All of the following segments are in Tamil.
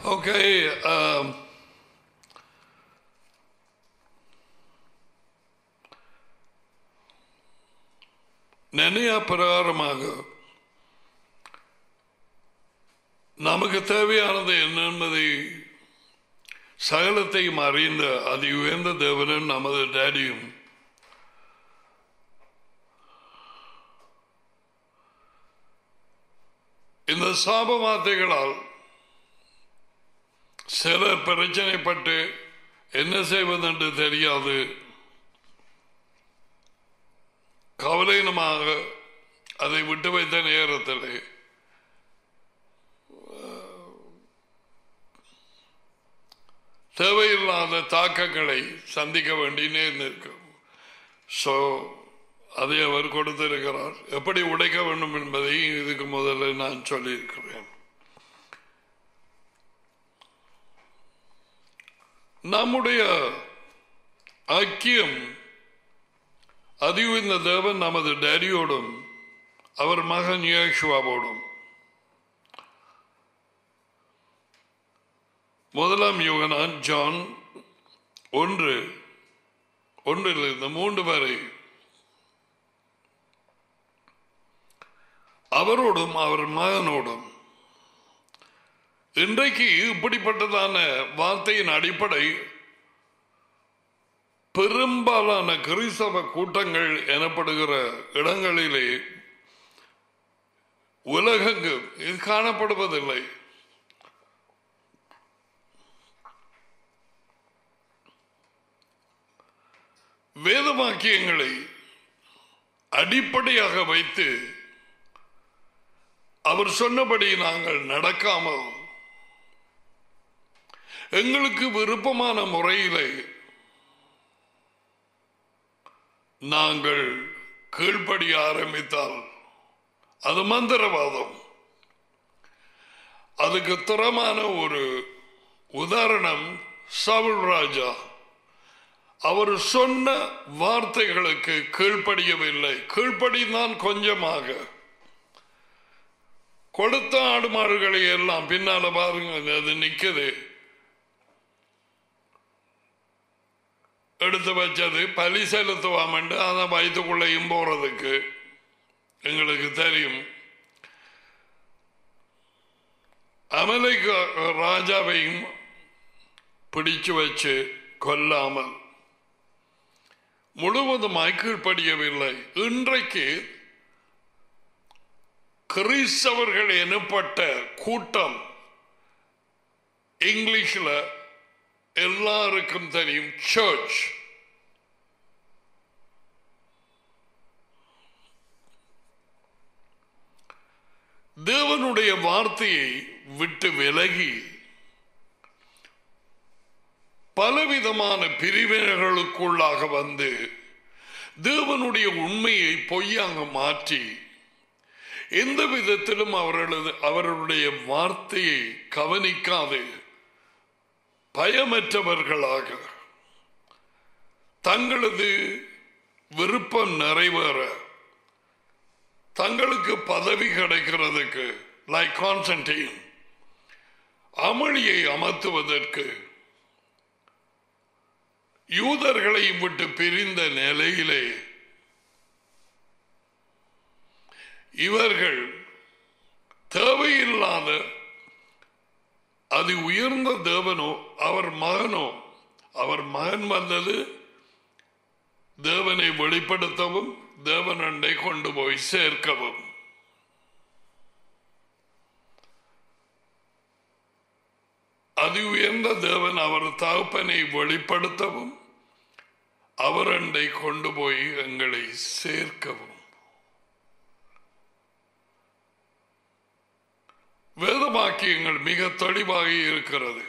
Okay. நினையா பிரகாரமாக நமக்கு தேவையானது என்ன என்பதை சகலத்தையும் அறிந்த அதி உயர்ந்த தேவனும் நமது டேடியும் இந்த சாப வார்த்தைகளால் சிலர் பிரச்சனைப்பட்டு என்ன செய்வதென்று தெரியாது கவலையினமாக அதை விட்டு வைத்த நேரத்தில் தேவையில்லாத தாக்கங்களை சந்திக்க வேண்டி நேர்ந்திருக்கும். ஸோ அதை அவர் கொடுத்திருக்கிறார். எப்படி உடைக்க வேண்டும் என்பதை இதுக்கு முதல்ல நான் சொல்லியிருக்கிறேன். நம்முடைய ஐக்கியம் அதிவு இந்த தேவன் நமது டேடியோடும் அவர் மகன் யேசுவாவோடும். முதலாம் யோகனான் ஜான் 1:3 வரை அவரோடும் அவர் மகனோடும். இன்றைக்கு இப்படிப்பட்டதான வார்த்தையின் அடிப்படை பெரும்பாலான கிறிஸ்தவ கூட்டங்கள் எனப்படுகிற இடங்களிலே உலகெங்கும் இது காணப்படுவதில்லை. வேத வாக்கியங்களை அடிப்படையாக வைத்து அவர் சொன்னபடி நாங்கள் நடக்காமல் எங்களுக்கு விருப்பமான முறையிலே நாங்கள் கீழ்ப்படிய ஆரம்பித்தால் அது மந்திரவாதம். அதுக்கு தரமான ஒரு உதாரணம் சவுல் ராஜா. அவர் சொன்ன வார்த்தைகளுக்கு கீழ்ப்படியவில்லை. கீழ்ப்படிதான் கொஞ்சமாக. கொடுத்த ஆடு மாடுகளை எல்லாம் பின்னால பாருங்க, அது நிக்குது. எடுத்து வச்சது பலி செலுத்துவாம அதை வயிற்றுக்குள்ளையும் போறதுக்கு எங்களுக்கு தெரியும். அமலேக்கு ராஜாவையும் பிடிச்சு வச்சு கொல்லாமல் முழுவதுமாய் கீழ்ப்படியவில்லை. இன்றைக்கு கிறிஸ்தவர்கள் எனப்பட்ட கூட்டம் இங்கிலீஷ்ல எல்லாருக்கும் தெரியும், சர்ச். தேவனுடைய வார்த்தையை விட்டு விலகி பலவிதமான பிரிவினர்களுக்குள்ளாக வந்து தேவனுடைய உண்மையை பொய்யாக மாற்றி எந்த விதத்திலும் அவர்களுடைய வார்த்தையை கவனிக்காது பயமற்றவர்களாக தங்களது விருப்பம் நிறைவேற தங்களுக்கு பதவி கிடைக்கிறதுக்கு லைக் கான்ஸ்டன்டைன் அமளியை அமர்த்துவதற்கு யூதர்களை விட்டு பிரிந்த நிலையிலே இவர்கள் தேவையில்லாத அது உயர்ந்த தேவனோ அவர் மகனோ, அவர் மகன் வந்தது தேவனை வெளிப்படுத்தவும் தேவனண்டை கொண்டு போய் சேர்க்கவும். அது உயர்ந்த தேவன் அவர் தகப்பனை வெளிப்படுத்தவும் அவரண்டை கொண்டு போய் எங்களை சேர்க்கவும். வேதவாக்கியங்கள் மிக தெளிவாக இருக்கிறது.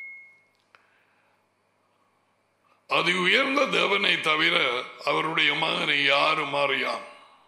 அது உயர்ந்த தேவனை தவிர அவருடைய மகனை யாரும் அறியான்.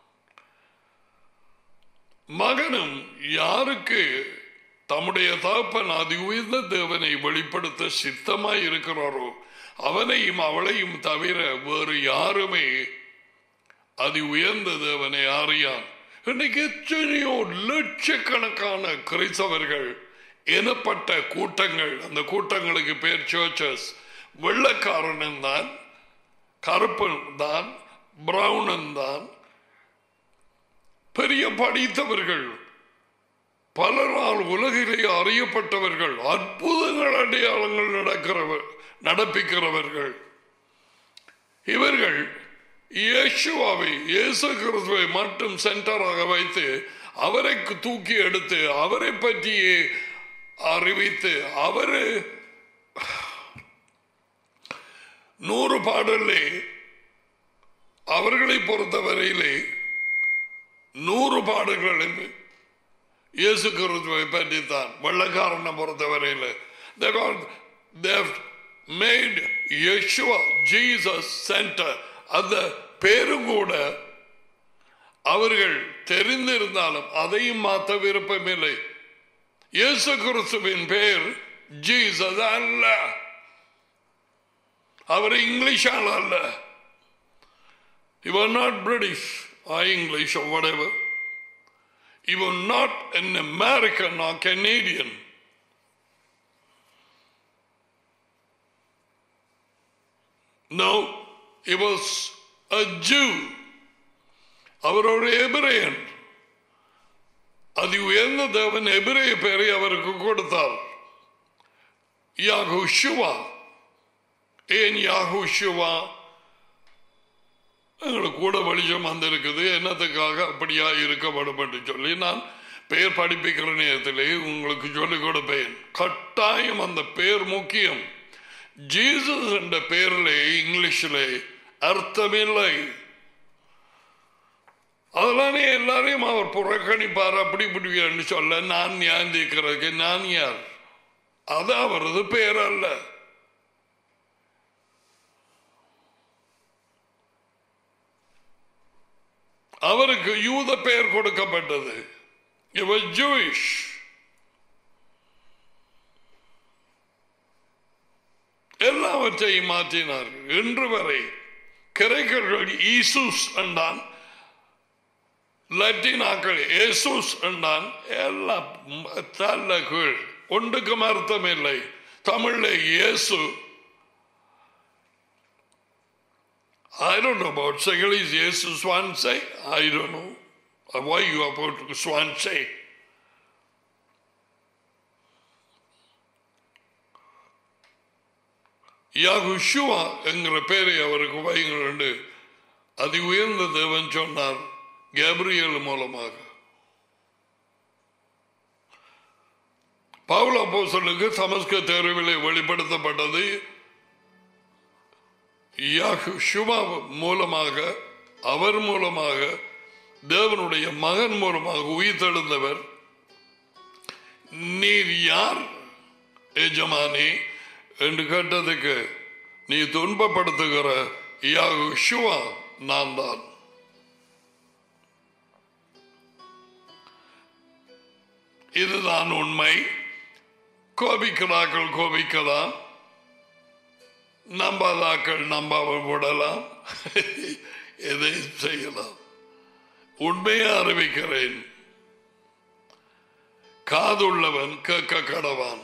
மகனும் யாருக்கு தம்முடைய தகப்பன் அது உயர்ந்த தேவனை வெளிப்படுத்த சித்தமாய் இருக்கிறாரோ அவனையும் அவளையும் தவிர வேறு யாருமே அது உயர்ந்த தேவனை அறியான். இன்னைக்கு எத்தனையோ லட்சக்கணக்கான கிறிஸ்தவர்கள் எனப்பட்ட கூட்டங்கள், அந்த கூட்டங்களுக்கு பேர் சர்ச்சஸ். வெள்ளக்காரன் தான், கருப்பன் தான், பிரவுனன் தான், பெரிய படித்தவர்கள், பலரால் உலகிலே அறியப்பட்டவர்கள், அற்புதங்கள் அடையாளங்கள் நடப்பிக்கிறவர்கள். இவர்கள் இயேசுவை, இயேசு கிறிஸ்துவை மட்டும் சென்டராக வைத்து அவரை தூக்கி எடுத்து அவரை பற்றியே அறிவித்து, அவரு 100 பாடலே அவர்களை பொறுத்தவரையிலே 100 பாடல்களும் இயேசு கிறிஸ்துவை பற்றித்தான். வெள்ளக்காரனை பொறுத்தவரையில் they have made Yeshua Jesus center. அந்த பேரும் கூட அவர்கள் தெரிந்திருந்தாலும் அதையும் மாற்ற விருப்பமில்லை. இயேசு கிறிஸ்துவின் பெயர் ஜீசஸ் அல்ல, அவர் இங்கிலீஷால் அல்ல. He was not British or English or whatever. He was not an American or Canadian. No, he was a Jew. அவர் ஒரு எபிரேயன். அது உயர்ந்த தேவன் எபிரேய பெயரை அவருக்கு கொடுத்தார், யாகுஷுவா. ஏன் யாகுஷுவா? எங்களுக்கு கூட வெளிச்சம் வந்திருக்குது, என்னத்துக்காக அப்படியா இருக்கப்படும் என்று சொல்லி நான் பெயர் படிப்பிக்கிற நேரத்திலே உங்களுக்கு சொல்லிக் கொடுப்பேன். கட்டாயம் அந்த பெயர் முக்கியம். ஜீசஸ் என்ற பெயரிலே இங்கிலீஷிலே அர்த்தமில்லை. அதெல்லாம் எல்லாரையும் அவர் புறக்கணிப்பார். அப்படி இப்படி சொல்ல நான் ஞாந்திக்கிறதுக்கு நான் யார்? அது அவரது பெயர் அல்ல. அவருக்கு யூத பெயர் கொடுக்கப்பட்டது. He was Jewish. எல்லாவற்றையும் மாற்றினார். இன்று வரை கிரேக்கர்கள் ஈசூஸ் என்றான், லட்டினாக்கள் ஏசூஸ் என்றான். எல்லாம் தள்ள கீழ், ஒன்றுக்கும் அர்த்தம் இல்லை. தமிழ்ல இயேசு, I don't know about Sinhalese Jesus Swansea. I don't know why you are about Swansea. யாகுஷுவா என்கிற பேரை அவருக்கு வைங்கள் என்று அதி உயர்ந்த தேவன் சொன்னார் கேப்ரியல் மூலமாக. பவுல் அப்போஸ்தலனுக்கு தமஸ்கு தேர்விலே வெளிப்படுத்தப்பட்டது யாகுஷுவா மூலமாக, அவர் மூலமாக, தேவனுடைய மகன் மூலமாக உயிர்த்தெழுந்தவர். நீர் யார் எஜமானி என்று கேட்டதுக்கு, நீ துன்பப்படுத்துகிற யாகுஷுவா நான் தான். இதுதான் உண்மை. கோபிக்கிறார்கள் கோபிக்கலாம், நம்பாதாக்கள் நம்பாமல் விடலாம், எதை செய்யலாம். உண்மையை அறிவிக்கிறேன். காதுள்ளவன் கேட்க கடவான்.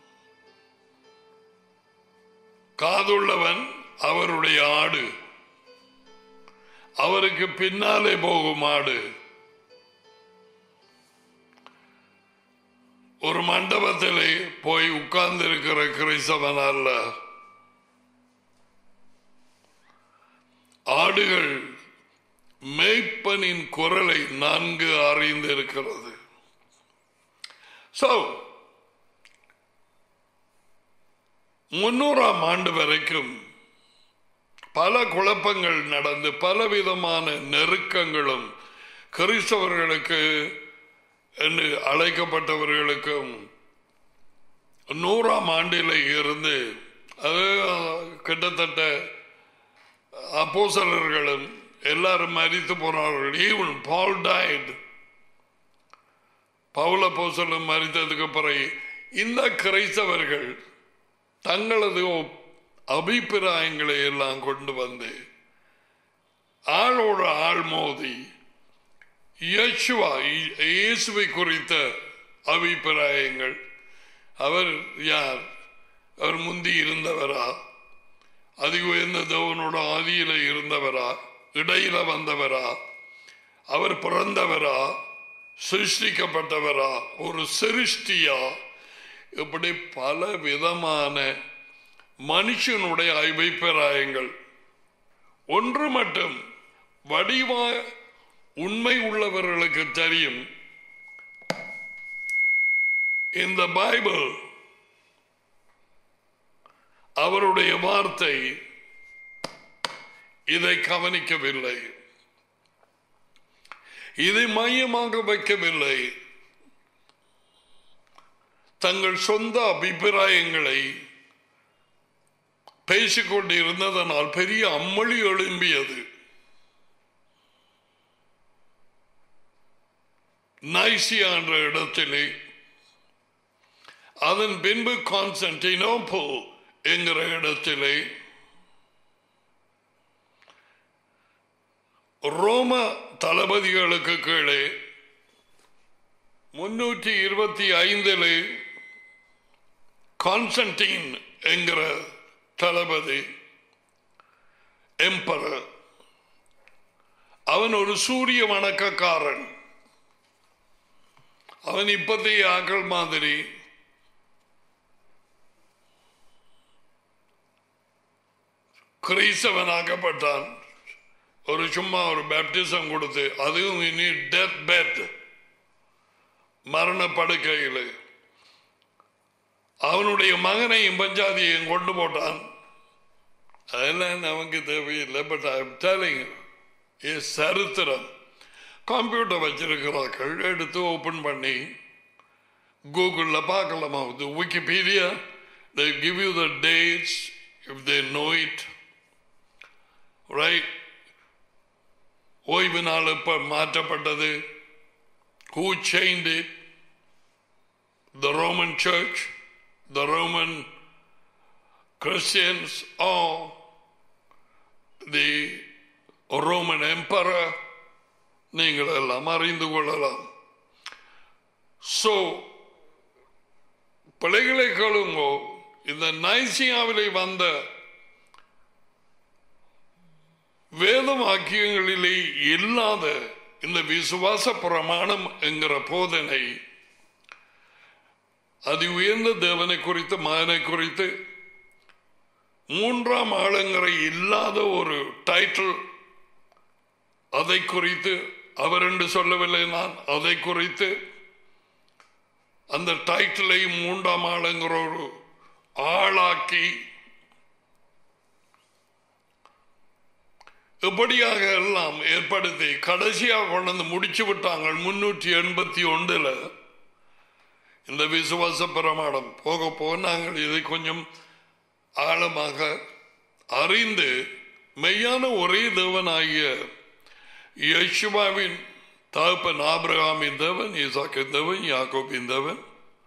காதுள்ளவன் அவருடைய ஆடு, அவருக்கு பின்னாலே போகும் ஆடு. ஒரு மண்டபத்திலே போய் உட்கார்ந்து இருக்கிற கிறிஸ்தவன் அல்ல. ஆடுகள் மேய்ப்பனின் குரலை நன்கு அறிந்திருக்கிறது. So 300ஆம் ஆண்டு வரைக்கும் பல குழப்பங்கள் நடந்து பலவிதமான நெருக்கங்களும் கிறிஸ்தவர்களுக்கு என்று அழைக்கப்பட்டவர்களுக்கும் 100ஆம் ஆண்டில் இருந்து அது கிட்டத்தட்ட அப்போஸ்தலர்களும் எல்லாரும் மரித்து போனார்கள். ஈவன் பால் டைட். பவுல் அப்போஸ்தலன் மரித்ததுக்கு பிறகு இந்த கிறிஸ்தவர்கள் தங்களது அபிப்பிராயங்களை எல்லாம் கொண்டு வந்து ஆளோட ஆள் மோதி இயேசுவை குறித்த அபிப்பிராயங்கள், அவர் யார்? அவர் முந்தி இருந்தவரா? அதி உயர்ந்த தேவனோட ஆதியில இருந்தவரா? இடையில வந்தவரா? அவர் பிறந்தவரா? சிருஷ்டிக்கப்பட்டவரா? ஒரு சிருஷ்டியா? இப்படி பல விதமான மனுஷனுடைய அபிப்பிராயங்கள். ஒன்று மட்டும் வடிவா உண்மை உள்ளவர்களுக்கு தெரியும், இந்த பைபிள் அவருடைய வார்த்தை இதை கவனிக்கவில்லை, இதை மையமாக வைக்கவில்லை. தங்கள் சொந்த அபிப்பிராயங்களை பேசிக்கொண்டு இருந்ததனால் பெரிய அம்மளி எழும்பியது. நைசியா என்ற இடத்திலே, அதன் பின்பு கான்ஸ்டன்டினோப்பிள் என்கிற இடத்திலே, ரோம தளபதிகளுக்கு கீழே 325 கான்ஸ்டன்டின் என்கிற தளபதி, எம்பரர், அவன் ஒரு சூரிய வணக்கக்காரன். அவன் இப்பத்தைய ஆக்கள் மாதிரி கிறிஸ்தவனாக்கப்பட்டான். ஒரு சும்மா ஒரு பேப்டிசம் கொடுத்து, அதுவும் இனி டெத் பெட், மரண படுக்கையில் அவனுடைய மகனையும் பஞ்சாதியையும் கொண்டு போட்டான். அதெல்லாம் நமக்கு தேவையில்லை. But I am telling you, சரித்திரம். கம்ப்யூட்டர் வச்சிருக்கிறார்கள், எடுத்து ஓபன் பண்ணி கூகுளில் பார்க்கலாமா? Wikipedia, they give you the dates if they know it, right? ஓய்வு நாள் எப்ப மாற்றப்பட்டது? Who changed it? The Roman Church, the Roman Christians, or the Roman Emperor? நீங்கள் எல்லாம் அறிந்து கொள்ளலாம். சோ பிள்ளைகளை கேளுங்கோ, இந்த நைசியாவிலே வந்த வேத வாக்கியங்களிலே இல்லாத இந்த விசுவாச பிரமாணம் என்கிற போதனை, அதி உயர்ந்த தேவனை குறித்து, மகனை குறித்து, மூன்றாம் ஆளுங்கிற இல்லாத ஒரு டைட்டில், அதை குறித்து அவர் என்று சொல்லவில்லை, நான் அதை குறித்து, அந்த டைட்டிலை மூன்றாம் ஆளுங்கிற ஒரு ஆளாக்கி எப்படியாக எல்லாம் ஏற்படுத்தி கடைசியாக கொண்டு முடிச்சு விட்டாங்க. 381 இந்த விசுவாச பிரமாணம். போக போக நாங்கள் இதை கொஞ்சம் ஆழமாக அறிந்து மெய்யான ஒரே தேவனாகிய யெஷுவாவின் தகப்பன் ஆபிரகாமின் தேவன், ஈசாக்கின் தேவன், யாக்கோபின் தேவன்,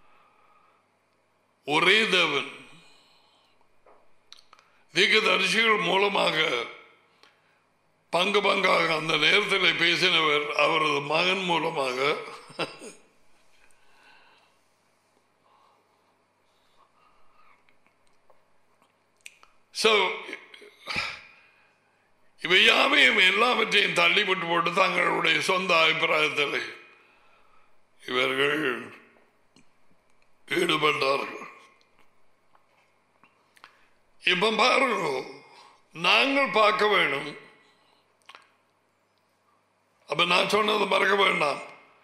ஒரே தேவன், தீர்க்கதரிசிகள் மூலமாக பங்கு பங்காக அந்த நேரத்தில் பேசினவர் அவரது மகன் மூலமாக. இவை யாவையும் எல்லாவற்றையும் தள்ளிவிட்டு போட்டு தங்களுடைய சொந்த அபிப்பிராயத்தில் இவர்கள் ஈடுபட்டார்கள். இப்ப பாருங்க, நாங்கள் பார்க்க வேணும். அப்ப நான் சொன்னது மறக்க வேண்டாம்.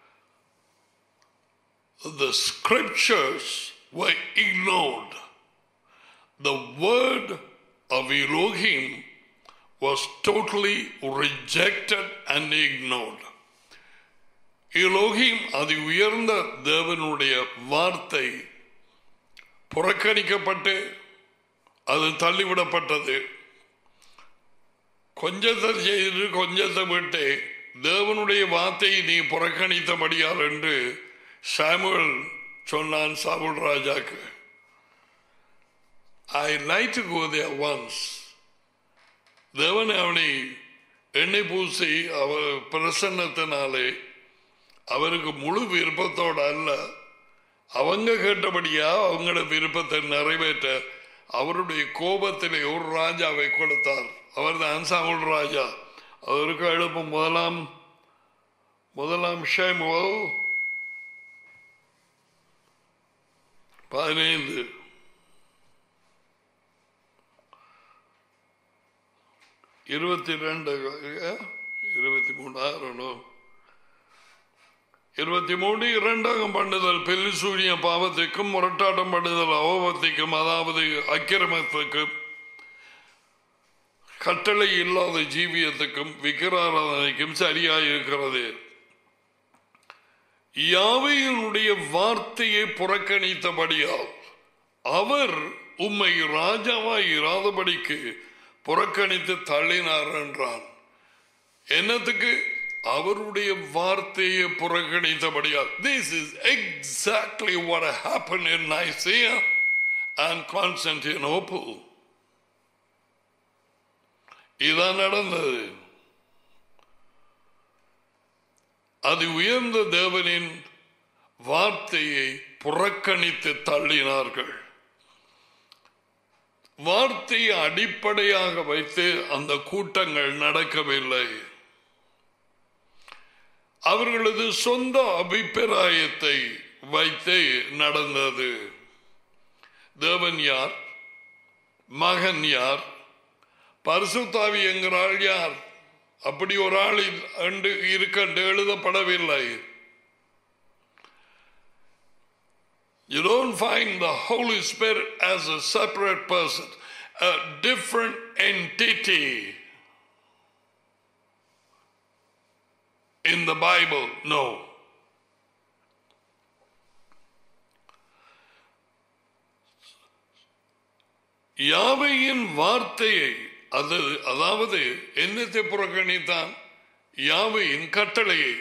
The scriptures were ignored. The word of Elohim was totally rejected and ignored. Elohim, அதி உயர்ந்த தேவனுடைய வார்த்தை புறக்கணிக்கப்பட்டு அது தள்ளிவிடப்பட்டது. கொஞ்சத்தை செய்து கொஞ்சத்தை விட்டு தேவனுடைய வார்த்தையை நீ புறக்கணித்தபடியால் என்று சாமுவேல் சொன்னான் சவுல் ராஜாக்கு. I like to go there once. தேவன் அவனை எண்ணெய் பூசி அவர் பிரசன்னத்தினாலே அவருக்கு முழு விருப்பத்தோடு அல்ல, அவங்க கேட்டபடியா அவங்களோட விருப்பத்தை நிறைவேற்ற அவருடைய கோபத்திலே ஒரு ராஜாவை கொடுத்தார். அவர் தான் சாமுல் ராஜா. அவருக்கு எழுப்பும் முதலாம் ஷமுவேல் 15 22 23 23 இரண்டாம் பண்ணுதல் பெல்லிசூரிய பாவத்திற்கும் முரட்டாட்டம் பண்ணுதல் அவபத்திற்கும், அதாவது அக்கிரமத்துக்கும், கட்டளை இல்லாத ஜீவியத்துக்கும் விக்கிராராதனைக்கும் சரியாயிருக்கிறது. யாவையினுடைய வார்த்தையை புறக்கணித்தபடியால் அவர் உம்மை ராஜாவாய் இராதபடிக்கு புறக்கணித்து தள்ளினார் என்றான். என்னத்துக்கு? அவருடைய வார்த்தையை புறக்கணித்தபடியால். This is exactly what happened in Nicaea and Constantinople. இதான் நடந்தது. அது உயர்ந்த தேவனின் வார்த்தையை புறக்கணித்து தள்ளினார்கள். வார்த்தையை அடிப்படையாக வைத்து அந்த கூட்டங்கள் நடக்கவில்லை. அவர்களது சொந்த அபிப்பிராயத்தை வைத்து நடந்தது. தேவன் யார்? மகன் யார்? பரிசுத்தாவி என்கிறாள் யார்? அப்படி ஒரு ஆள் இருக்க எழுதப்படவில்லை. You don't find the Holy Spirit as a separate person, a different entity in the Bible. No. யாவையின் வார்த்தையை, அதாவது என்னத்தை புறக்கணித்தான்? யாவையின் கட்டளையை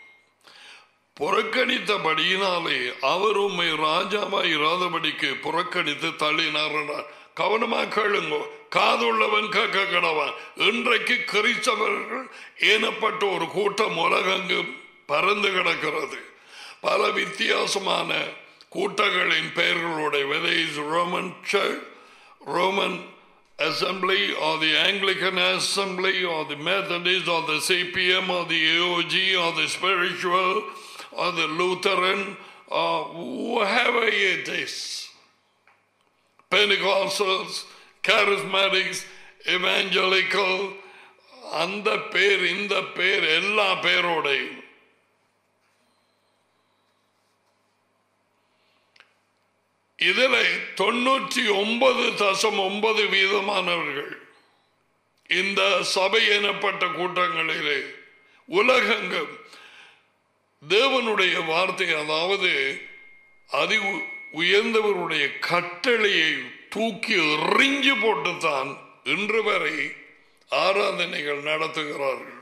புறக்கணித்தபடியினாலே அவர் உம்மை ராஜாவாய் இராதபடிக்கு புறக்கணித்து தள்ளினார். கவனமாக கேளுங்க, காதுள்ளவன் கேட்க கடவன். இன்றைக்கு கிறிஸ்தவர்கள் ஏனப்பட்ட ஒரு கூட்டம் உலகெங்கும் பறந்து கிடக்கிறது. பல வித்தியாசமான கூட்டங்களின் பெயர்களுடைய, whether it's Roman Church, Roman Assembly or the Anglican Assembly or the Methodist or the CPM or the AOG or the Spiritual or the Lutheran or whoever it is, Pentecostals, Charismatics, Evangelical, அந்த பேர் இந்த பேர் எல்லா பேரோடையும் இதில் 99.9% இந்த சபை எனப்பட்ட கூட்டங்களிலே உலகெங்கும் தேவனுடைய வார்த்தை, அதாவது அதி உயர்ந்தவருடைய கட்டளையை தூக்கி எறிஞ்சு போட்டுத்தான் இன்று வரை ஆராதனைகள் நடத்துகிறார்கள்.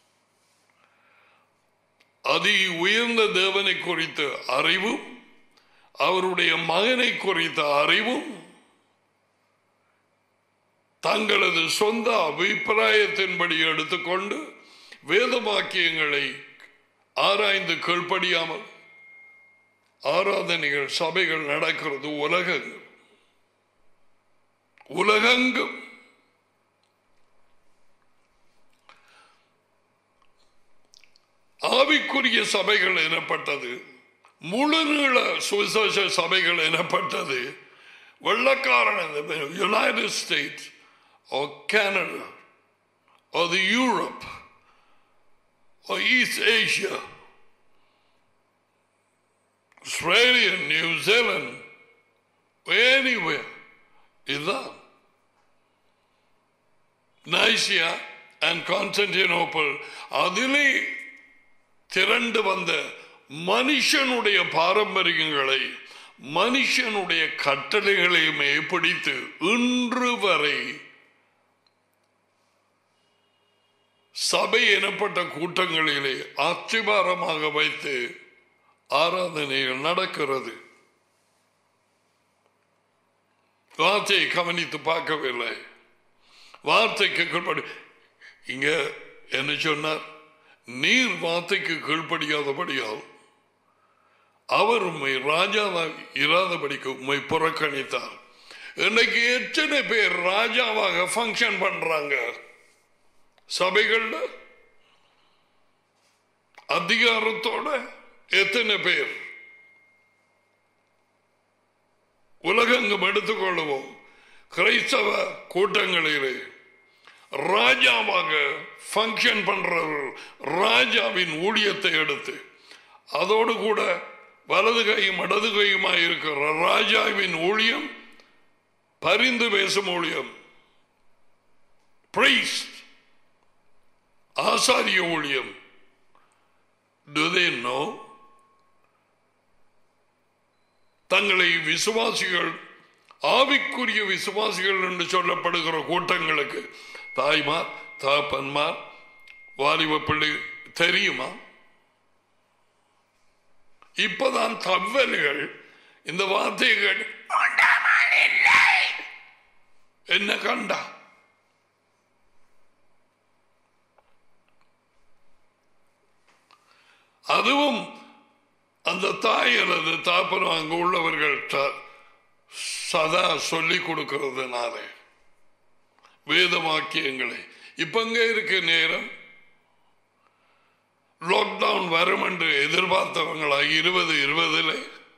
அதி உயர்ந்த தேவனை குறித்த அறிவும் அவருடைய மகனை குறித்த அறிவும் தங்களது சொந்த அபிப்பிராயத்தின்படி எடுத்துக்கொண்டு வேத வாக்கியங்களை ஆராய்ந்து கீழ்ப்படியாமல் ஆராதனைகள் சபைகள் நடக்கிறது உலகெங்கும். ஆவிக்குரிய சபைகள் எனப்பட்டது, முழுநீள சுவிசேஷ சபைகள் எனப்பட்டது வெள்ளக்காரன் United States or Canada or the Europe or East Asia, Australia, New Zealand, anywhere. இதுதான் நைசியா and Constantinople. அதிலே திரண்டு வந்த மனுஷனுடைய பாரம்பரியங்களை, மனுஷனுடைய கட்டளைகளையுமே பிடித்து இன்று வரை சபை எனப்பட்ட கூட்டங்களிலே அத்திபாரமாக வைத்து ஆராதனைகள் நடக்கிறது. வார்த்தையை கவனித்து பார்க்கவில்லை. வார்த்தைக்கு கீழ்ப்படி இங்க என்ன சொன்னார்? நீர் வார்த்தைக்கு கீழ்ப்படியாதபடியால் அவர் உண்மை ராஜாவாக இராதபடிக்கு உண்மை புறக்கணித்தார். இன்னைக்கு எத்தனை பேர் ராஜாவாக ஃபங்க்ஷன் பண்றாங்க சபைகள்ல அதிகாரத்தோட? எத்தனை பேர்? உலகெங்கும் எடுத்துக்கொள்வோம், கிறிஸ்தவ கூட்டங்களிலே ராஜாவாக ஃபங்க்ஷன் பண்றவர்கள், ராஜாவின் ஊழியத்தை எடுத்து அதோடு கூட வலது கையும் இடது கையுமாய் இருக்கிற ராஜாவின் ஊழியம், பரிந்து பேசும் ஊழியம், priest, ஆசாரிய ஊழியம். Do they know? தங்களை விசுவாசிகள், ஆவிக்குரிய விசுவாசிகள் என்று சொல்லப்படுகிற கூட்டங்களுக்கு தாய்மார், தகப்பன்மார், வாலிப பிள்ளை தெரியுமா? இப்பதான் தவறுகள் இந்த வார்த்தைகள் என்ன கண்டா அதுவும் அந்த தாய் அல்லது தாப்பனம் அங்கு உள்ளவர்கள் சதா சொல்லிக் கொடுக்கிறதுனால வேத வாக்கியங்களை. இப்ப அங்க இருக்க நேரம் லாக்டவுன் வரும் என்று எதிர்பார்த்தவங்களா 2020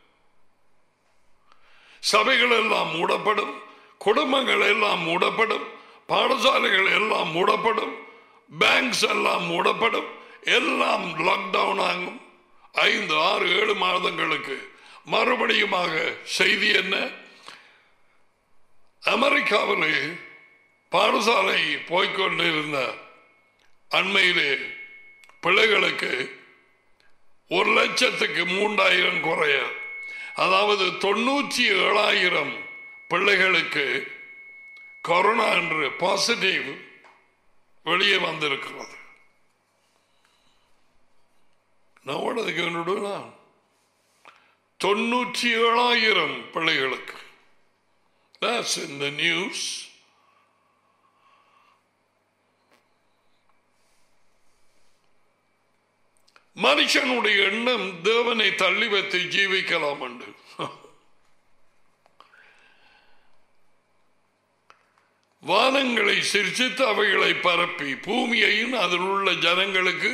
சபைகள் எல்லாம் மூடப்படும், குடும்பங்கள் எல்லாம் மூடப்படும், பாடசாலைகள் எல்லாம் மூடப்படும், பேங்க்ஸ் எல்லாம் மூடப்படும், எல்லாம் லாக்டவுன் ஆகும். 5, 6, 7 மாதங்களுக்கு மறுபடியுமாக செய்தி என்ன? அமெரிக்காவிலே பாடசாலை போய்கொண்டிருந்த அண்மையிலே பிள்ளைகளுக்கு 1,03,000 குறைய, அதாவது 97,000 பிள்ளைகளுக்கு கொரோனா என்று பாசிட்டிவ் வெளியே வந்திருக்கிறது. நம்மளுக்கு 97,000 பிள்ளைகளுக்கு. That's in the news. மனுஷனுடைய எண்ணம் தேவனை தள்ளி வைத்து ஜீவிக்கலாம் என்று. வானங்களை சிரிச்சித்து அவைகளை பரப்பி பூமியையும் அதில் உள்ள ஜனங்களுக்கு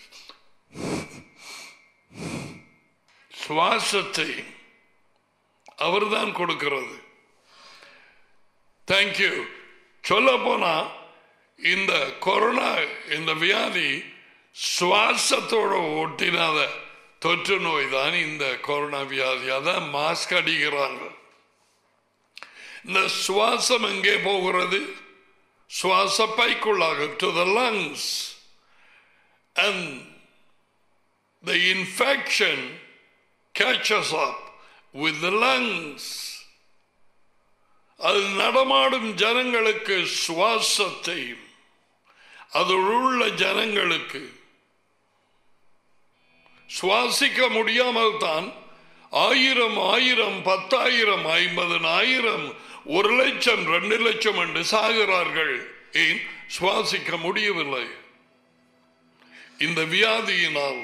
சுவாசத்தை அவர்தான் கொடுக்கிறது. தேங்க்யூ. சொல்ல போனா இந்த கொரோனா, இந்த வியாதி சுவாசத்தோட ஒட்டினாத தொற்று நோய் தான் இந்த கொரோனா வியாதி. அதான் மாஸ்க் அடிக்கிறாங்க. இந்த சுவாசம் எங்கே போகிறது? சுவாச பைக்குள்ளாக, to the lungs, and the infection catches up with the lungs. அது நடமாடும் ஜனங்களுக்கு சுவாசத்தையும், அதில் உள்ள ஜனங்களுக்கு சுவாசிக்க முடியாமல் தான் 1000, 10,000, 50,000, 1,00,000, 2,00,000 என்று சாகிறார்கள். ஏன்? சுவாசிக்க முடியவில்லை இந்த வியாதியினால்.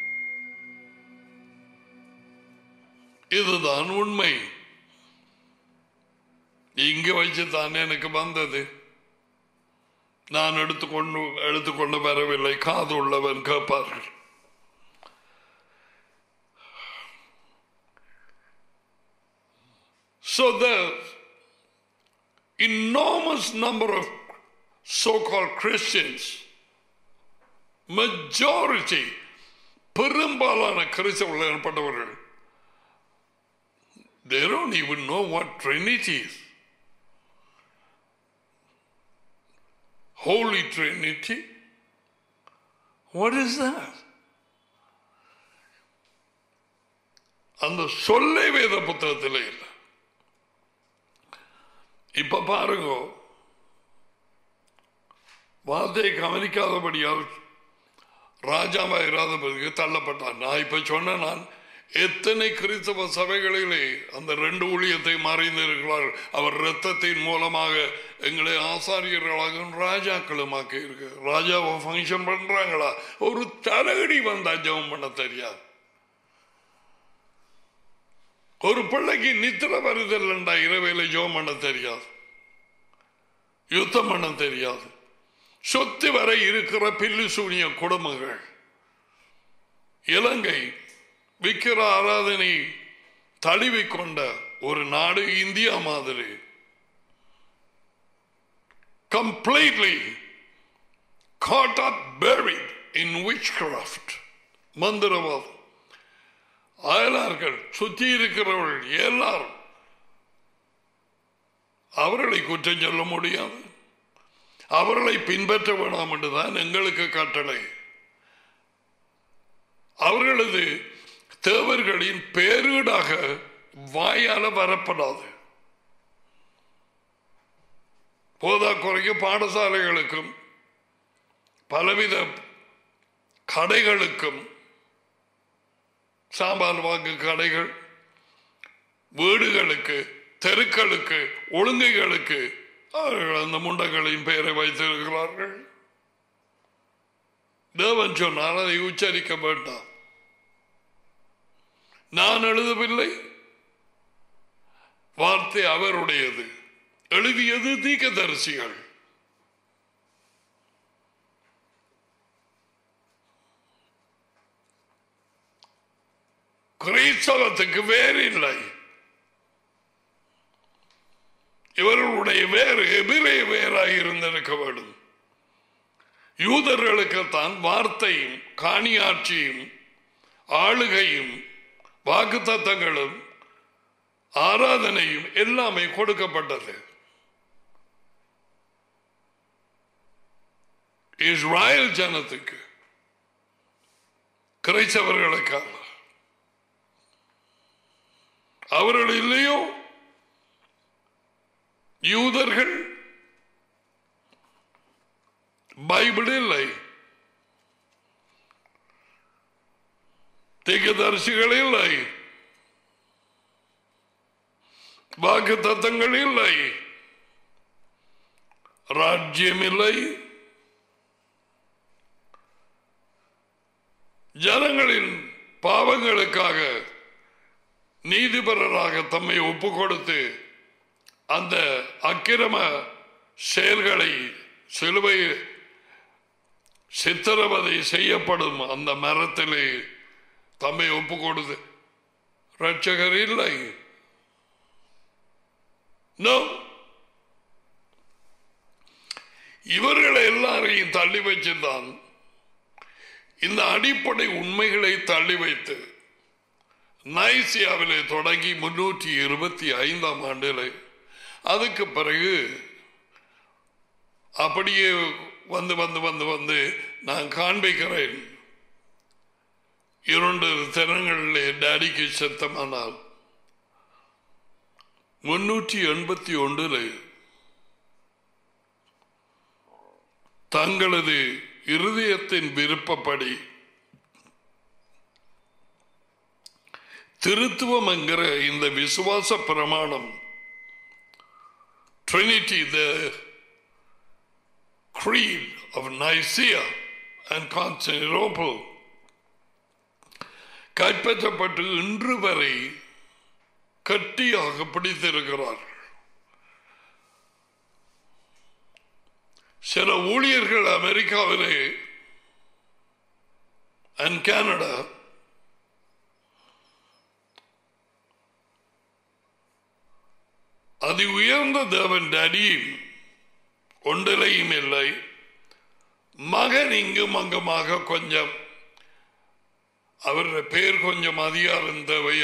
இதுதான் உண்மை. இங்க வச்சுதான் எனக்கு வந்தது. நான் எடுத்துக்கொண்டு வரவில்லை. காது உள்ளவன் கேட்பார்கள். So the enormous number of so-called Christians, majority, பெரும்பாலான கிறிஸ்தவர்கள் எனப்பட்டவர்கள், they don't even know what Trinity is. Holy Trinity? What is that? அந்த சொல்லை வேத புத்தகத்தில் இல்லை. இப்ப பாருங்க, வார்த்தையை கவனிக்காதபடியால் ராஜாவா இராதபடிக்கு தள்ளப்பட்டான். நான் இப்ப சொன்ன, நான் எத்தனை கிறிஸ்தவ சபைகளிலே அந்த 2 ஊழியத்தை மறைந்திருக்கிறார்கள். அவர் இரத்தத்தின் மூலமாக எங்களை ஆசாரியர்களாக ராஜாக்களுமாக்க இருக்கு. ராஜாவை ஃபங்க்ஷன் பண்றாங்களா? ஒரு தலையடி வந்தா ஜெபம் பண்ண தெரியாது. ஒரு பிள்ளைக்கு நித்திர வருதல் என்றா இரவேல ஜோம் பண்ண தெரியாது, யுத்தம் பண்ண தெரியாது. சொத்து வரை இருக்கிற பில்லு சூனிய குடும்பங்கள். இலங்கை விக்கிர ஆராதனை தழுவிக்கொண்ட ஒரு நாடு இந்தியா மாதிரி. Completely caught up, buried in witchcraft. மந்திரவாதம். அயலார்கள் சுற்றி இருக்கிறவர்கள் எல்லாரும் அவர்களை குற்றம் சொல்ல முடியாது. அவர்களை பின்பற்ற வேண்டாம் என்றுதான் எங்களுக்கு கட்டளை. அவர்களது தேவர்களின் பேரீடாக வாயால வரப்படாது. போதா குறைக்க பாடசாலைகளுக்கும் பலவித கடைகளுக்கும், சாம்பார் வாங்கு கடைகள், வீடுகளுக்கு, தெருக்களுக்கு, ஒழுங்கைகளுக்கு அவர்கள் அந்த முண்டங்களின் பெயரை வைத்திருக்கிறார்கள். தேவன் சொன்னால் அதை உச்சரிக்க வேண்டாம். நான் எழுதவில்லை, வார்த்தை அவருடையது. எழுதியது தீர்க்கதரிசிகள். கிறிஸ்தவத்துக்கு வேறு இல்லை. இவர்களுடைய வேறு எபிரேய வேறாக இருந்திருக்க வேண்டும். யூதர்களுக்குத்தான் வார்த்தையும் காணியாட்சியும் ஆளுகையும் வாக்குத்தத்தங்களும் ஆராதனையும் எல்லாமே கொடுக்கப்பட்டது. இஸ்ராயல் ஜனத்துக்கு, கிறிஸ்தவர்களுக்காக அவர்கள் இல்லையோ, யூதர்கள் பைபிள் இல்லை, தீர்க்கதரிசிகள் இல்லை, வாக்கு தத்தங்கள் இல்லை, ராஜ்யம் இல்லை. ஜனங்களின் பாவங்களுக்காக நீதிபரராக தம்மை ஒப்பு கொடுத்து அந்த அக்கிரம செயல்களை சிலுவை சித்திரவதை செய்யப்படும் அந்த மரத்திலே தம்மை ஒப்பு கொடுத்து ரட்சகர் இல்லை. இவர்களை எல்லாரையும் தள்ளி வச்சுதான் இந்த அடிப்படை உண்மைகளை தள்ளி வைத்து நைசியாவிலே தொடங்கி 325ஆம் ஆண்டில் அதுக்கு பிறகு அப்படியே வந்து வந்து வந்து வந்து நான் காண்பிக்கிறேன். 2 தினங்களிலே டாடிக்கு செத்தமானால் 381 தங்களது இருதயத்தின் விருப்பப்படி திருத்துவம் என்கிற இந்த விசுவாச பிரமாணம், Trinity, the Creed of Nicaea and Constantinople, கைப்பற்றப்பட்டு இன்று வரை கட்டியாக பிடித்திருக்கிறார். சில ஊழியர்கள் அமெரிக்காவிலே and Canada அதி உயர்ந்த தேவன் டாடியும் ஒன்றிலையும் இல்லை. மகன் இங்கும் அங்குமாக கொஞ்சம் அவருடைய பேர் கொஞ்சம் அதிகாரம் தேவைய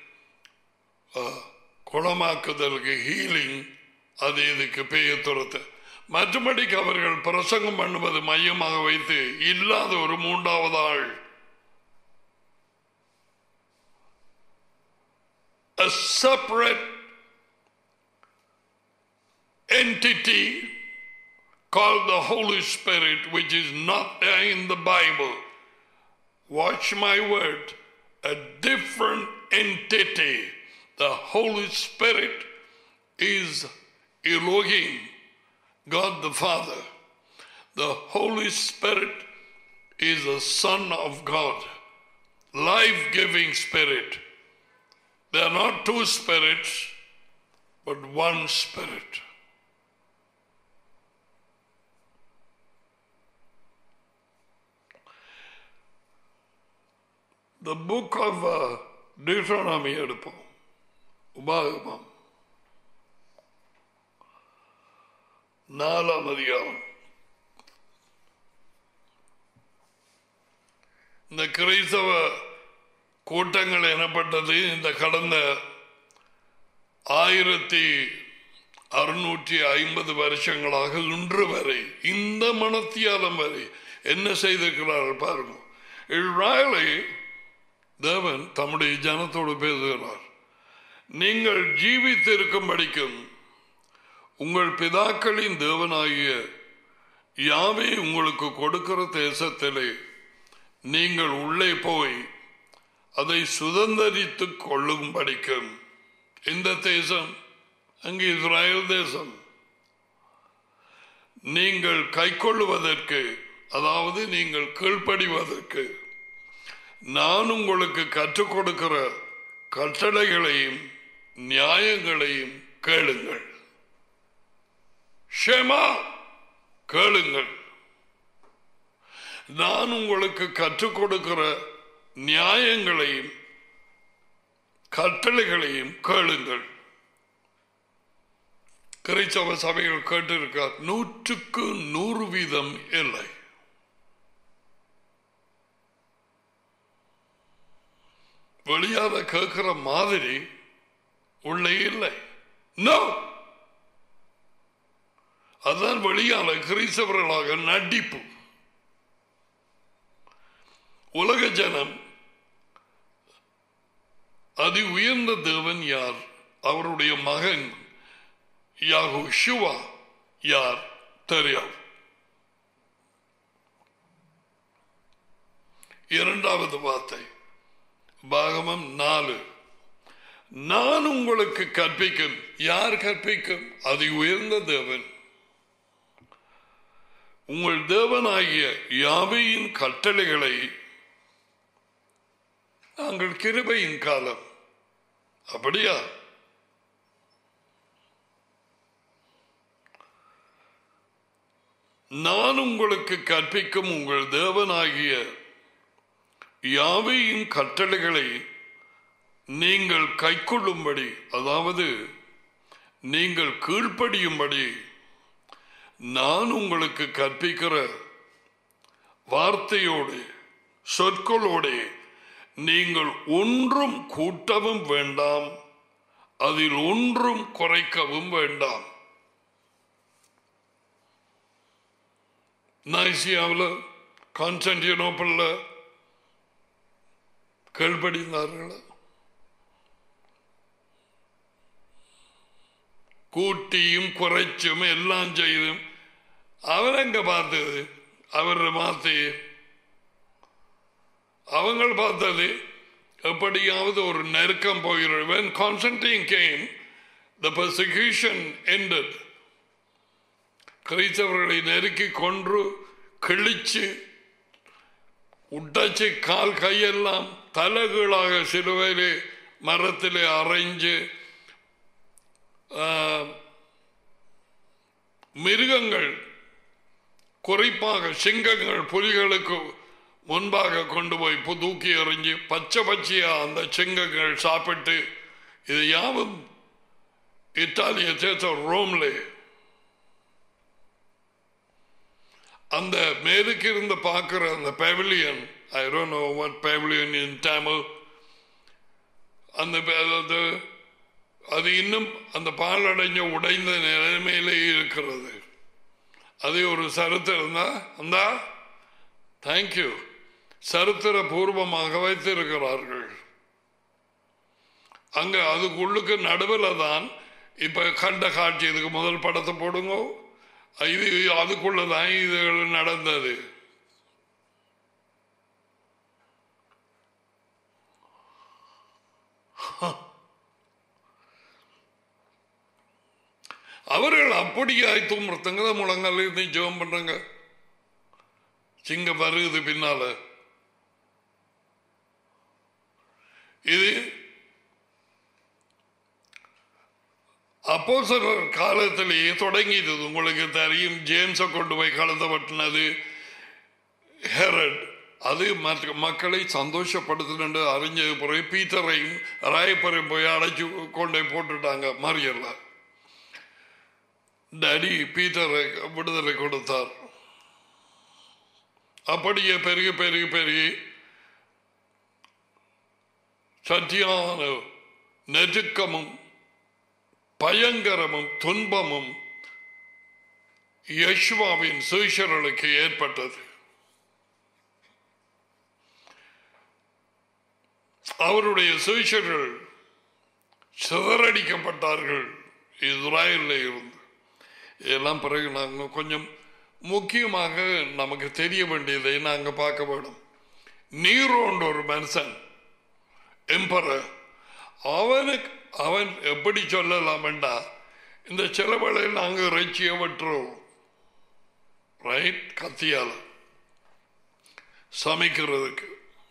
குணமாக்குதலுக்கு ஹீலிங், அது இதுக்கு பெயர் துரத்த. மற்றபடிக்கு அவர்கள் பிரசங்கம் பண்ணுவது மையமாக வைத்து இல்லாத ஒரு 3வது ஆள், a separate entity called the Holy Spirit, which is not there in the Bible. Watch my word, a different entity. The Holy Spirit is Elohim, God the Father. The Holy Spirit is the Son of God, life-giving Spirit. They are not two spirits, but one spirit. The book of Deuteronomy எடுப்போம். உபாகமம் 4ஆம் அதிகாரம். இந்த கிறிஸ்தவ கூட்டங்கள் எனப்பட்டது இந்த கடந்த 1650 வருஷங்களாக இன்று வரை இந்த மனத்தியாலம் வரை என்ன செய்திருக்கிறார்கள் பாருங்க. இஸ்ரவேலை தேவன் தம்முடைய ஜனத்தோடு பேசுகிறார். நீங்கள் ஜீவித்திருக்கும்படிக்கும் உங்கள் பிதாக்களின் தேவனாகிய யாவே உங்களுக்கு கொடுக்கிற தேசத்திலே நீங்கள் உள்ளே போய் அதை சுதந்தரித்துக் கொள்ளும்படிக்கும். இந்த தேசம் அங்கு இஸ்ரவேல் தேசம். நீங்கள் கைக்கொள்ளுவதற்கு, அதாவது நீங்கள் கீழ்ப்படிவதற்கு நான் உங்களுக்கு கற்றுக் கொடுக்கிற கட்டளைகளையும் நியாயங்களையும் கேளுங்கள். ஷேமா, கேளுங்கள். நான் உங்களுக்கு கற்றுக் கொடுக்கிற நியாயங்களையும் கட்டளைகளையும் கேளுங்கள். கிறிஸ்தவ சபைகள் கேட்டிருக்கார். 100க்கு 100% இல்லை. வெளியாத கேட்கிற மாதிரி உள்ளே இல்லை. நோ, அதான் வெளியால கிறிஸ்தவர்களாக நடிப்பு. உலக ஜனம் அதி உயர்ந்த தேவன் யார், அவருடைய மகன் யெகோவா யார் தெரியாது. இரண்டாவது வார்த்தை பாகமம் 4. நான் உங்களுக்கு கற்பிக்கும். யார் கற்பிக்கும்? அதி உயர்ந்த தேவன். உங்கள் தேவனாகிய யாவையின் கட்டளைகளை நாங்கள் கிருபையின் காலம். அப்படியா? நான் உங்களுக்கு கற்பிக்கும் உங்கள் தேவனாகிய யாவையின் கட்டளைகளை நீங்கள் கைக்கொள்ளும்படி, அதாவது நீங்கள் கீழ்ப்படியும்படி நான் உங்களுக்கு கற்பிக்கிற வார்த்தையோடு சொற்களோடு நீங்கள் ஒன்றும் கூட்டவும் வேண்டாம், அதில் ஒன்றும் குறைக்கவும் வேண்டாம். நைசியாவில், கான்ஸ்டான்டினோப்பிள்ல கீழ்ப்படிந்தார்கள். கூட்டியும் குறைச்சும் எல்லாம் செய்தும் அவர் எங்க பார்த்தது? அவர் மாத்தி அவங்க பார்த்தது எப்படியாவது ஒரு நெருக்கம் போகிறது. When Constantine came, the persecution ended. கிறிஸ்தவர்களை நெருக்கி கொன்று கிழிச்சு உடைச்சு கால் கையெல்லாம் தலைகீழாக சிலுவையிலே மரத்திலே அரைஞ்சு மிருகங்கள், குறிப்பாக சிங்கங்கள், புலிகளுக்கு முன்பாக கொண்டு போய் தூக்கி எறிஞ்சு பச்சை பச்சையா அந்த சிங்கங்கள் சாப்பிட்டு, இது யாவும் இத்தாலிய தேசம் ரோம்லே. அந்த மேலுக்கு இருந்து பார்க்கிற அந்த pavilion, I don't know what pavilion in Tamil, அந்த அது இன்னும் அந்த பாலடைஞ்ச உடைந்த நிலைமையிலே இருக்கிறது. அது ஒரு சரித்திரம் தான். அந்த தேங்க்யூ, சரித்திர பூர்வமாக வைத்திருக்கிறார்கள். அங்க அதுக்குள்ளுக்கு நடுவில் தான் இப்ப கண்ட காட்சி. இதுக்கு முதல் படத்தை போடுங்க. இது அதுக்குள்ளதான் இதுகள் நடந்தது. அவர்கள் அப்படியாய் தூங்குறதுங்க, முழங்கால இருந்து ஜெபம் பண்றாங்க. சிங்கம் வருது பின்னால. இது அப்போஸ்தலர் காலத்திலேயே தொடங்கியது. உங்களுக்கு தெரியும், ஜேம்ஸை கொண்டு போய் கழுத்த வெட்டினது ஹெரட். அது மக்களை சந்தோஷப்படுத்தினு அறிஞ்சது பிறகு பீட்டரையும் ராயப்பரையும் போய் அடைச்சு கொண்டு போட்டுட்டாங்க மறியல்ல. டாடி பீட்டரை விடுதலை கொடுத்தார். அப்படியே பெருகி பெருகி பெருகி சத்தியான நெருக்கமும் பயங்கரமும் துன்பமும் யெஷுவாவின் சீஷர்களுக்கு ஏற்பட்டது. அவருடைய சீஷர்கள் சிதறடிக்கப்பட்டார்கள் இஸ்ராயலில் இருந்து. இதெல்லாம் பிறகு நாங்கள் கொஞ்சம் முக்கியமாக நமக்கு தெரிய வேண்டியதை நாங்கள் பார்க்க வேண்டும். நீரோன்ற ஒரு மனுஷன் எம்பரர், அவன் எப்படி சொல்லலாம் வேண்டா, இந்த செலவளை நாங்கள் இறைச்சியை வெட்டுறோம், ரைட், கத்தியால் சமைக்கிறதுக்கு.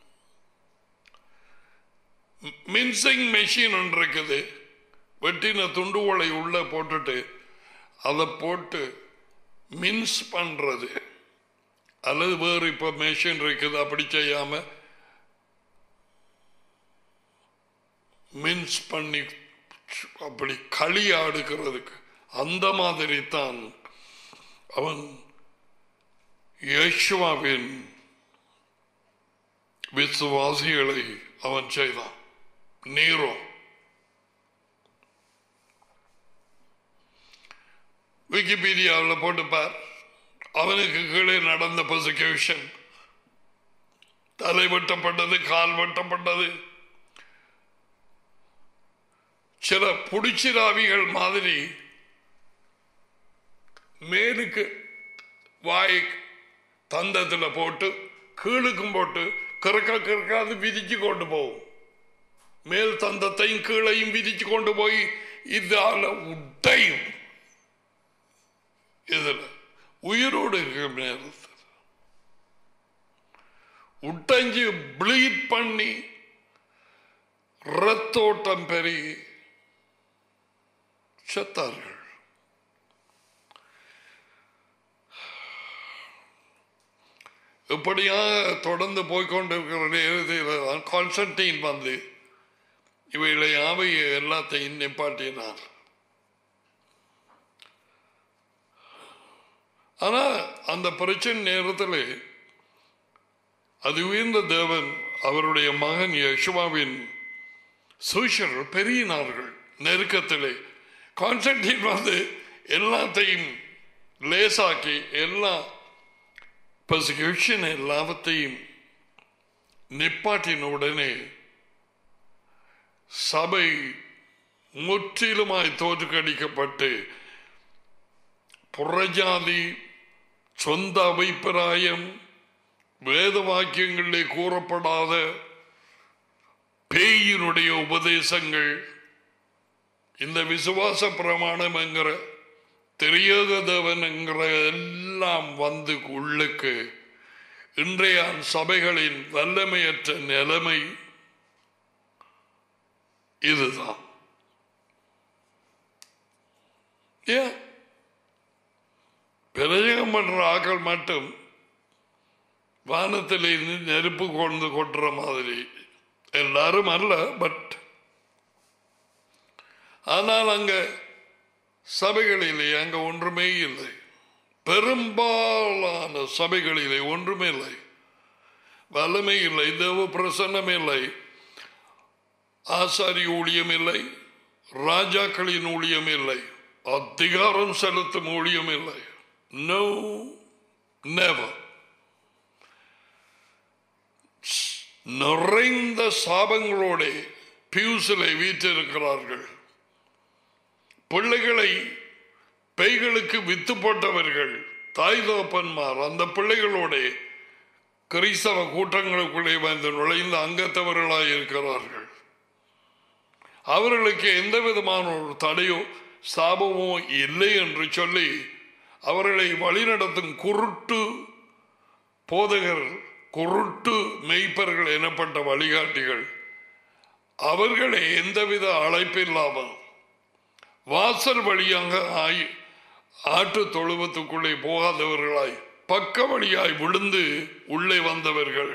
மின்சிங் மெஷின் ஒன்று இருக்குது, வெட்டின துண்டுகளை உள்ள போட்டுட்டு அதை போட்டு மின்ஸ் பண்றது. அல்லது வேறு இப்போ மெஷின் இருக்குது அப்படி செய்யாம மின்ஸ் பண்ணி அப்படி களி ஆடுக்கிறதுக்கு. அந்த மாதிரி தான் அவன் யெஷுவாவின் விசுவாசிகளை அவன் செய்தான். நீரோ விக்கிபீடியாவில் போட்டுப்பார், அவனுக்கு கீழே நடந்த பெர்சிக்யூஷன், தலை வெட்டப்பட்டது, கால் வெட்டப்பட்டது. சில புடிச்சிராவிகள் மாதிரி மேலுக்கு வாய் தந்தத்தில் போட்டு கீழுக்கும் போட்டு கிறுக்காது விதிச்சு கொண்டு போகும். மேல் தந்தத்தையும் கீழையும் விதிச்சு கொண்டு போய் இதால உட்டையும் இதுல உயிரோடு நேரத்தில் உட்டஞ்சு ப்ளீட் பண்ணி ரத்தோட்டம் பெருகி செத்தார்கள். இப்படியாக தொடர்ந்து போய்கொண்டிருக்கிற நேரத்தில் தான் கான்ஸ்டன்டைன் வந்து இவைகளை ஆவையை எல்லாத்தையும் நிப்பாட்டினார். ஆனால் அந்த பிரச்சனை நேரத்தில் அது உயர்ந்த தேவன் அவருடைய மகன் யெஷுவாவின் சீஷர்கள் பெருகினார்கள் நெருக்கத்திலே. கான்ஸ்டன்டைன் வந்து எல்லாத்தையும் லேசாக்கி எல்லா பெர்சிக்யூஷன் எல்லாவற்றையும் நிப்பாட்டின உடனே சபை முற்றிலுமாய் தோற்கடிக்கப்பட்டு புறஜாதி சொந்த அபிப்பிராயம் வேத வாக்கியங்களிலே கூறப்படாத பேயினுடைய உபதேசங்கள், இந்த விசுவாச பிரமாணம் என்கிற தெரியாத தேவன் என்கிற எல்லாம் வந்து உள்ளுக்கு இன்றைய சபைகளின் வல்லமையற்ற நிலைமை இதுதான். ஏன் பிரயோகம் பண்ற ஆக்கள் மட்டும் வானத்தில் நெருப்பு கொண்டு கொட்டுற மாதிரி எல்லாரும் அல்ல, பட் ஆனால் அங்க சபைகளிலே அங்க ஒன்றுமே இல்லை. பெரும்பாலான சபைகளிலே ஒன்றுமே இல்லை, வல்லமை இல்லை, தேவ பிரசன்னம் இல்லை, ஆசாரி ஊழியம் இல்லை, ராஜாக்களின் ஊழியம் இல்லை, அதிகாரம் செலுத்தும் ஊழியம் இல்லை. No, never. நிறைந்த சாபங்களோட பியூசிலை வீற்றிருக்கிறார்கள். பிள்ளைகளை பேய்களுக்கு வித்து போட்டவர்கள் தாய் தகப்பன்மார் அந்த பிள்ளைகளோட கிறிஸ்தவ கூட்டங்களுக்குள்ளே வந்து நுழைந்து அங்கத்தவர்களாக இருக்கிறார்கள். அவர்களுக்கு எந்த விதமான ஒரு தடையோ சாபமோ இல்லை என்று சொல்லி அவர்களை வழிநடத்தும் குருட்டு போதகர், குருட்டு மெய்ப்பர்கள் எனப்பட்ட வழிகாட்டிகள், அவர்களை எந்தவித அழைப்பில்லாமல் வாசல் வழியாக ஆட்டு தொழுவத்துக்குள்ளே போகாதவர்களாய் பக்க வழியாய் விழுந்து உள்ளே வந்தவர்கள்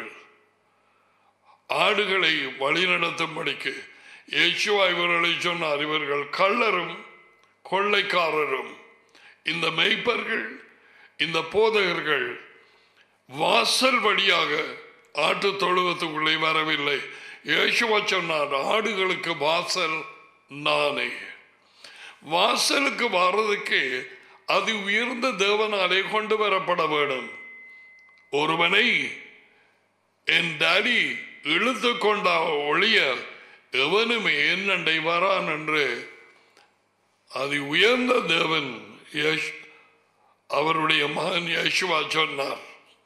ஆடுகளை வழிநடத்தும்படிக்கு இயேசுவா இவர்களை சொன்னார். இவர்கள் கள்ளரும் கொள்ளைக்காரரும். இந்த மெய்ப்பர்கள், இந்த போதகர்கள் வாசல் வழியாக ஆட்டு தொழுவத்துக்குள்ளே வரவில்லை. இயேசுவா சொன்னார், ஆடுகளுக்கு வாசல் நானே. வாசலுக்கு வர்றதுக்கு அது உயர்ந்த தேவனாலே கொண்டு வரப்பட வேண்டும். ஒருவனை என் டாடி இழுத்து கொண்டா ஒழிய எவனுமே என்னண்டை வரான் என்று அது உயர்ந்த தேவன் அவருடைய மகன் யேசுவா சொன்னார்.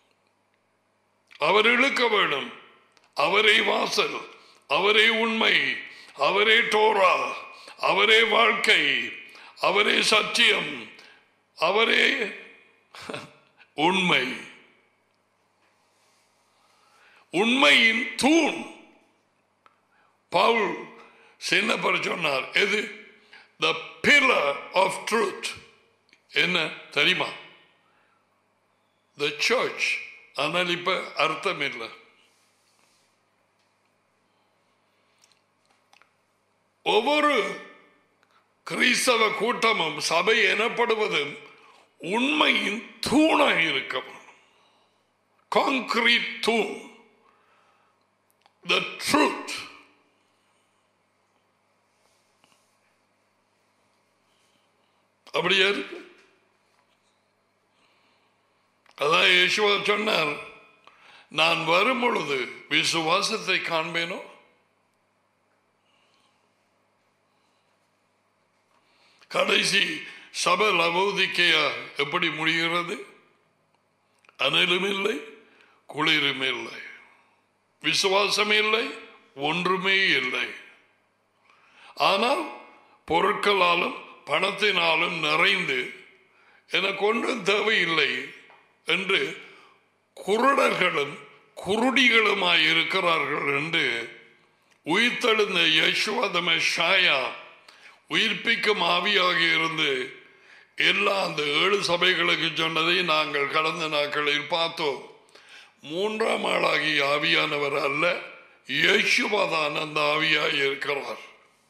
அவர் இழுக்க வேண்டும். அவரே வாசல், அவரே உண்மை, அவரே டோரா, அவரே வாழ்க்கை, அவரே சத்தியம், அவரே உண்மை, உண்மையின் தூண். பவுல் சின்னப்பர் சொன்னார், எது? The pillar of truth. என்ன தெரியுமா? The church. ஆனால் இப்ப அர்த்தம் இல்லை. ஒவ்வொரு கிறிஸ்தவ கூட்டமும் சபை எனப்படுவதும் உண்மையின் தூணாக இருக்கும். கான்கிரீட் தூண். The truth. அப்படியே இருக்கு. அதான் இயேசுவா சொன்னார், நான் வரும் பொழுது விசுவாசத்தை காண்பேனோ? கடைசி சபை லவோதிக்கேயா எப்படி முடிகிறது? அனலும் இல்லை, குளிரும் இல்லை, விசுவாசம் இல்லை, ஒன்றுமே இல்லை. ஆனால் பொருட்களாலும் பணத்தினாலும் நிறைந்து எனக்கு ஒன்றும் தேவையில்லை என்று குருடர்களும் குருடிகளுமாய் இருக்கிறார்கள் என்று உயிர்த்தெழுந்த யேசுவா தி மெஷியா உயிர்ப்பிக்கும் ஆவியாக இருந்து எல்லா அந்த 7 சபைகளுக்கு சொன்னதை நாங்கள் கடந்த நாட்களில் பார்த்தோம். 3ஆம் ஆளாகி ஆவியானவர் அல்ல, யேசுவா தான் அந்த ஆவியாய் இருக்கிறார்.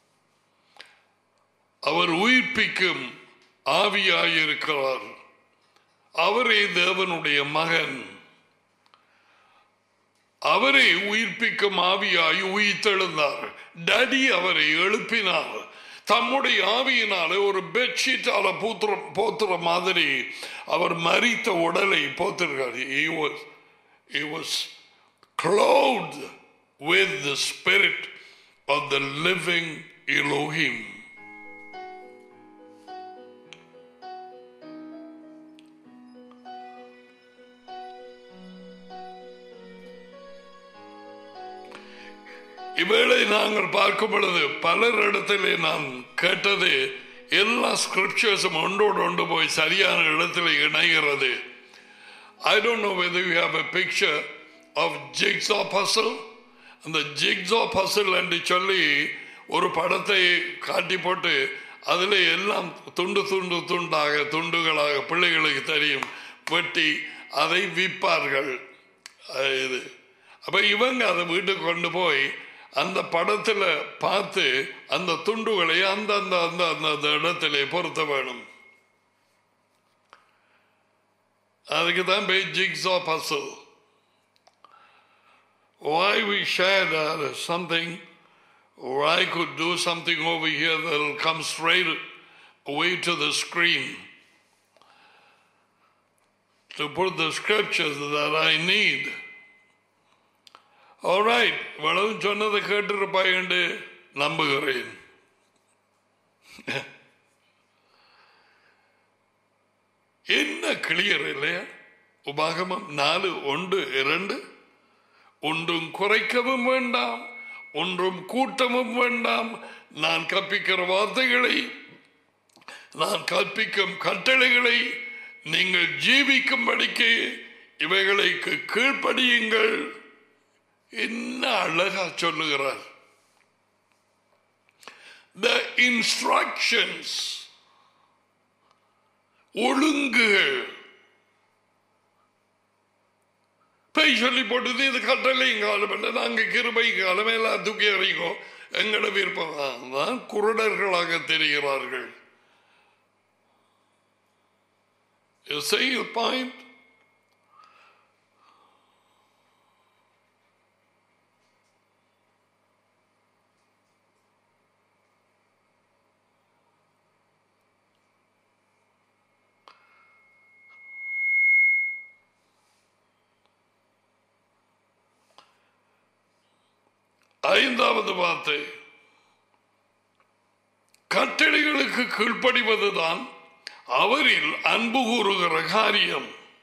அவர் உயிர்ப்பிக்கும் ஆவியாய் இருக்கிறார். அவரே தேவனுடைய மகன். அவரை உயிர்ப்பிக்கும் ஆவியாய் உயிர்த்தெழுந்தார். டடி அவரை எழுப்பினார். தம்முடைய ஆவியினாலே ஒரு பெட்ஷீட்டால போத்துற மாதிரி அவர் மரித்த உடலை போத்திருக்கார். He was clothed with the spirit of the living Elohim. இவ்வேளை நாங்கள் பார்க்கும் பொழுது பலர் இடத்திலே நான் கேட்டது எல்லா ஸ்கிரிப்சர்ஸும் ஒன்றோடு ஒன்று போய் சரியான இடத்துல இணைகிறது. I don't know whether you have a picture of jigsaw puzzle. அந்த jigsaw puzzle என்று சொல்லி ஒரு படத்தை காட்டி போட்டு அதில் எல்லாம் துண்டுகளாக பிள்ளைகளுக்கு தெரியும் வெட்டி அதை விற்பார்கள். இது அப்போ இவங்க அதை வீட்டுக்கு கொண்டு போய் அந்த படத்தில் பார்த்து அந்த துண்டுகளை அந்த அந்த அந்த அந்த இடத்திலே பொருத்த வேணும். அதுக்கு தான் போய் jigsaw puzzle. Why we shared something, or I could do something over here that will come straight away to the screen to put the scriptures that I need. All right, வளவு சொன்னதை கேட்டிருப்பாய் என்று நம்புகிறேன். என்ன கிளியர் இல்லையா? உபாகமம் 4:1-2 ஒன்றும் குறைக்கவும் வேண்டாம், ஒன்றும் கூட்டமும் வேண்டாம். நான் கற்பிக்கிற வார்த்தைகளை, நான் கற்பிக்கும் கட்டளைகளை நீங்கள் ஜீவிக்கும்படிக்கு இவைகளுக்கு கீழ்ப்படியுங்கள். என்ன அழகா சொல்லுகிறார். the instructions, ஒழுங்குகள். பெய் சொல்லி போட்டது இது கட்டளையும் காலம் இல்லை, நாங்க கிருபை காலம் எல்லாம் தூக்கி அறிங்கோ, எங்களோட விருப்பம் தான் குருடர்களாக தெரிகிறார்கள். You see the point? ஐந்தாவது வார்த்தை, கட்டளைகளுக்கு கீழ்ப்படிவதுதான் அவரில் அன்பு கூறுகிற காரியம்.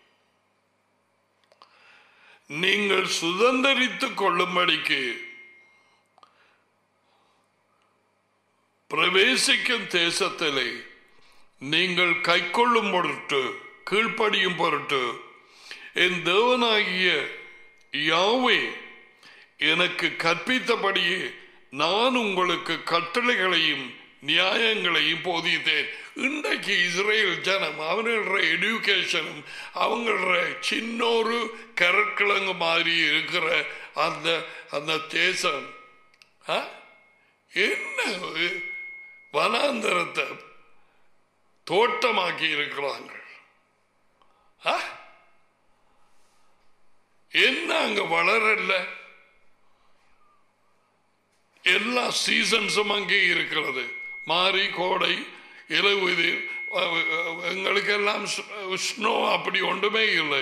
நீங்கள் சுதந்திரித்துக் கொள்ளும்படிக்கு பிரவேசிக்கும் தேசத்திலே நீங்கள் கைக்கொள்ளும் பொருட்டு, கீழ்ப்படியும் பொருட்டு, என் தேவனாகிய யாவே எனக்கு கற்பித்தபடியே நான் உங்களுக்கு கட்டளைகளையும் நியாயங்களையும் போதித்தேன். இன்றைக்கு இஸ்ரேல் ஜனம் அவங்களோட எடுகேஷனும் அவங்களோட சின்னொரு கரக்கிழங்கு மாதிரி இருக்கிற அந்த அந்த தேசம் என்ன வனாந்தரத்தை தோட்டமாக்கி இருக்கிறாங்க. என்ன அங்க வளரல, எல்லா சீசன்ஸும் அங்கே இருக்கிறது. மாறி, கோடை, இலையுதிர், எங்களுக்கு எல்லாம் ஸ்னோ அப்படி ஒன்றுமே இல்லை.